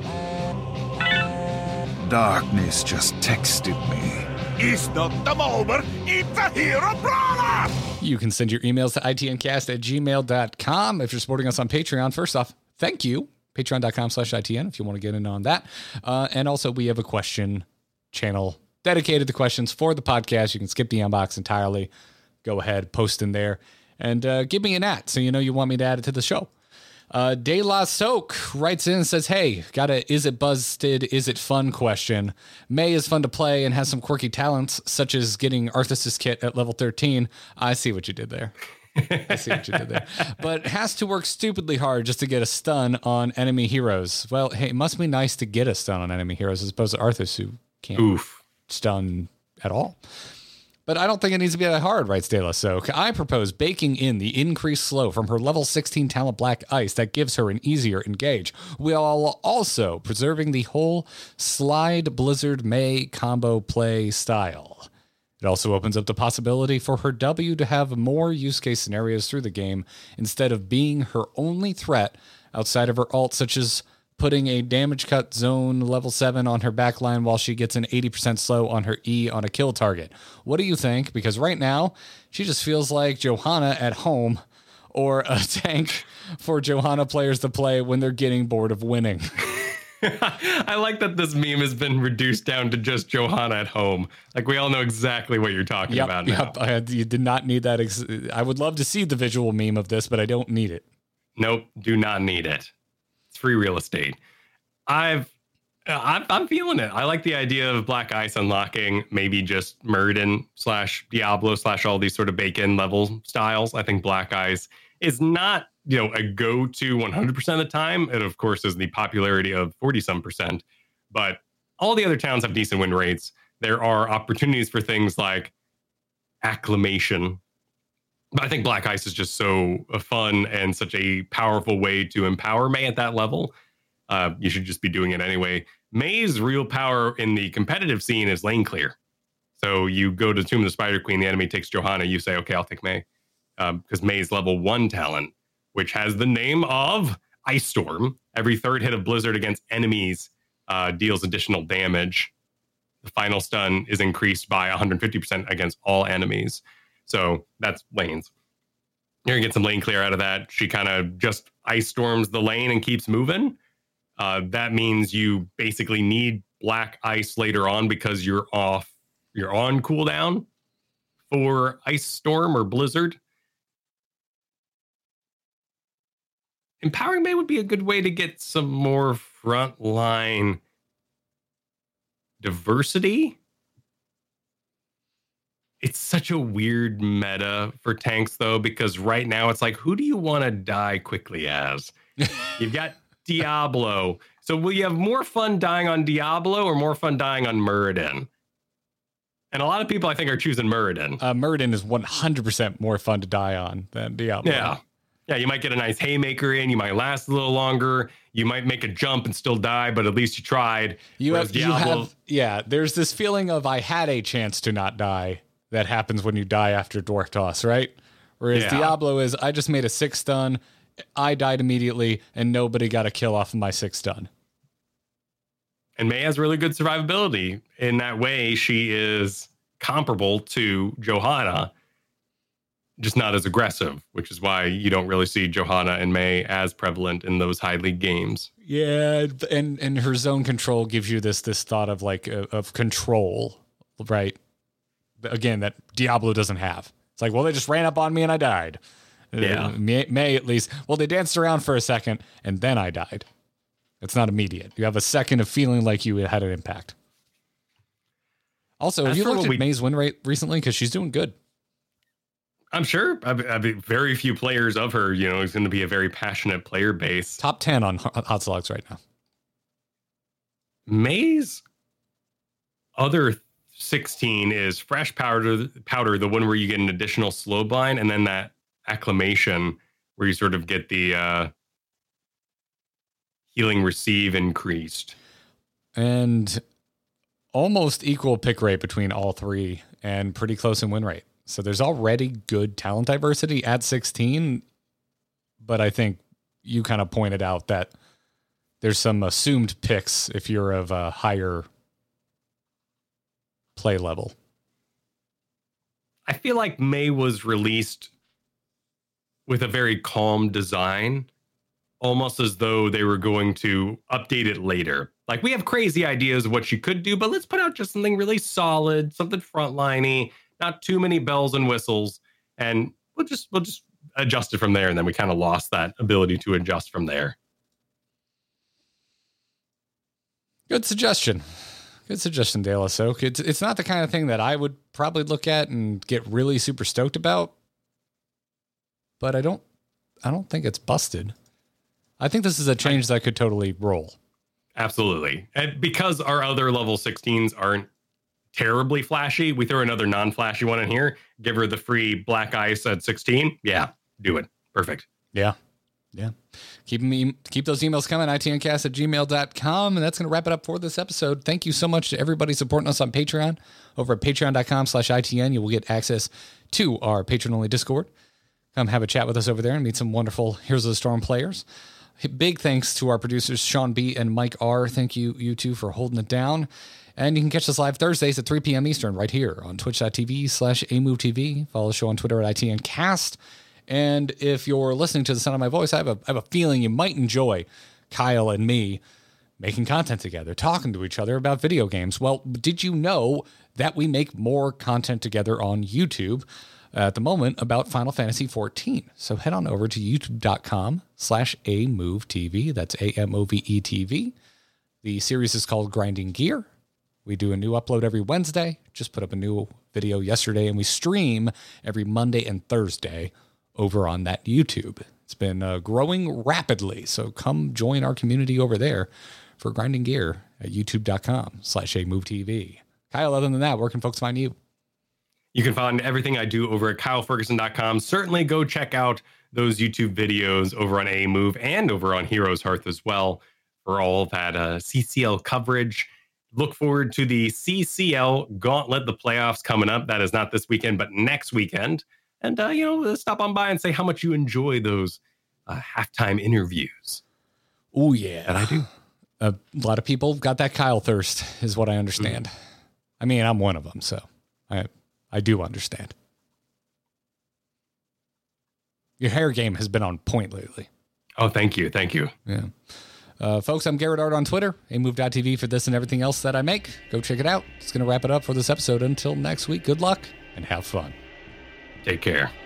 Darkness just texted me. It's not the moment, it's a hero brawler! You can send your emails to itncast at gmail dot com. If you're supporting us on Patreon, first off, thank you. Patreon dot com slash ITN if you want to get in on that. Uh, and also, we have a question channel dedicated to questions for the podcast. You can skip the inbox entirely. Go ahead, post in there, and uh, give me an at so you know you want me to add it to the show. Uh, De La Soak writes in and says, hey, got a is it busted, is it fun question. May is fun to play and has some quirky talents, such as getting Arthas's kit at level thirteen. I see what you did there. I see what you did there. But has to work stupidly hard just to get a stun on enemy heroes. Well, hey, it must be nice to get a stun on enemy heroes as opposed to Arthas, who can't Oof. stun at all. But I don't think it needs to be that hard, writes De La Soak. I propose baking in the increased slow from her level sixteen talent Black Ice that gives her an easier engage, while also preserving the whole Slide Blizzard May combo play style. It also opens up the possibility for her W to have more use case scenarios through the game instead of being her only threat outside of her ult, such as putting a damage cut zone level seven on her backline while she gets an eighty percent slow on her E on a kill target. What do you think? Because right now, she just feels like Johanna at home, or a tank for Johanna players to play when they're getting bored of winning. I like that this meme has been reduced down to just Johanna at home. Like, we all know exactly what you're talking yep, about now. Yep, I had, you did not need that. Ex- I would love to see the visual meme of this, but I don't need it. Nope, do not need it. It's free real estate. I've, I'm, I'm feeling it. I like the idea of Black Ice unlocking maybe just Muradin slash Diablo slash all these sort of bake-in level styles. I think Black Ice is not, you know, a go-to one hundred percent of the time. It, of course, is the popularity of forty-some percent. But all the other towns have decent win rates. There are opportunities for things like acclamation. But I think Black Ice is just so fun and such a powerful way to empower Mei at that level. Uh, you should just be doing it anyway. Mei's real power in the competitive scene is lane clear. So you go to Tomb of the Spider Queen, the enemy takes Johanna, you say, okay, I'll take Mei. Because um, Mei's level one talent, which has the name of Ice Storm. Every third hit of Blizzard against enemies uh, deals additional damage. The final stun is increased by one hundred fifty percent against all enemies. So that's lanes. You're going to get some lane clear out of that. She kind of just Ice Storms the lane and keeps moving. Uh, that means you basically need Black Ice later on because you're off, you're on cooldown for Ice Storm or Blizzard. Empowering Mei would be a good way to get some more frontline diversity. It's such a weird meta for tanks, though, because right now it's like, who do you want to die quickly as? You've got Diablo. So will you have more fun dying on Diablo or more fun dying on Muradin? And a lot of people, I think, are choosing Muradin. Uh, Muradin is one hundred percent more fun to die on than Diablo. Yeah. Yeah, you might get a nice haymaker in. You might last a little longer. You might make a jump and still die, but at least you tried. You have, you have, yeah, there's this feeling of I had a chance to not die that happens when you die after Dwarf Toss, right? Whereas yeah. Diablo is, I just made a six stun, I died immediately, and nobody got a kill off of my six stun. And Mei has really good survivability. In that way, she is comparable to Johanna, just not as aggressive, which is why you don't really see Johanna and Mei as prevalent in those high league games. Yeah, and and her zone control gives you this this thought of like uh, of control, right? Again, that Diablo doesn't have. It's like, well, they just ran up on me and I died. Yeah, uh, Mei, Mei at least. Well, they danced around for a second and then I died. It's not immediate. You have a second of feeling like you had an impact. Also, have you looked at we... Mei's win rate recently? Because she's doing good. I'm sure. I mean, very few players of her, you know, is going to be a very passionate player base. Top ten on Hot Slugs right now. Mei's other sixteen is Fresh Powder, Powder, the one where you get an additional slow blind, and then that Acclamation where you sort of get the uh, healing receive increased. And almost equal pick rate between all three and pretty close in win rate. So there's already good talent diversity at sixteen, but I think you kind of pointed out that there's some assumed picks if you're of a higher play level. I feel like Mei was released with a very calm design, almost as though they were going to update it later. Like, we have crazy ideas of what she could do, but let's put out just something really solid, something frontliney. Not too many bells and whistles, and we'll just we'll just adjust it from there. And then we kind of lost that ability to adjust from there. Good suggestion. Good suggestion, De La Soak. It's it's not the kind of thing that I would probably look at and get really super stoked about, but I don't I don't think it's busted. I think this is a change that could totally roll. Absolutely, and because our other level sixteens aren't terribly flashy, we throw another non-flashy one in here, give her the free Black Ice at sixteen. Yeah, do it. Perfect. Yeah. Yeah. Keep me keep those emails coming, I T N cast at gmail dot com. And that's going to wrap it up for this episode. Thank you so much to everybody supporting us on Patreon. Over at patreon dot com slash I T N, you will get access to our patron-only Discord. Come have a chat with us over there and meet some wonderful Heroes of the Storm players. Big thanks to our producers, Sean B. and Mike R. Thank you, you two, for holding it down. And you can catch us live Thursdays at three p.m. Eastern right here on twitch dot t v slash A move T V. Follow the show on Twitter at I T N cast. And if you're listening to the sound of my voice, I have a, I have a feeling you might enjoy Kyle and me making content together, talking to each other about video games. Well, did you know that we make more content together on YouTube at the moment about Final Fantasy fourteen? So head on over to youtube dot com slash A move T V. That's A M O V E T V. The series is called Grinding Gear. We do a new upload every Wednesday. Just put up a new video yesterday, and we stream every Monday and Thursday over on that YouTube. It's been uh, growing rapidly, so come join our community over there for Grinding Gear at youtube.com slash A Move TV. Kyle, other than that, where can folks find you? You can find everything I do over at kyle ferguson dot com. Certainly go check out those YouTube videos over on A Move and over on Heroes Hearth as well for all of that uh, C C L coverage. Look forward to the C C L Gauntlet, the playoffs coming up. That is not this weekend, but next weekend. And, uh, you know, stop on by and say how much you enjoy those uh, halftime interviews. Oh, yeah. And I do. A lot of people got that Kyle thirst, is what I understand. Mm. I mean, I'm one of them, so I I do understand. Your hair game has been on point lately. Oh, thank you. Thank you. Yeah. Uh, folks, I'm Garrett Art on Twitter, A Move dot T V for this and everything else that I make. Go check it out. It's going to wrap it up for this episode. Until next week, good luck and have fun. Take care.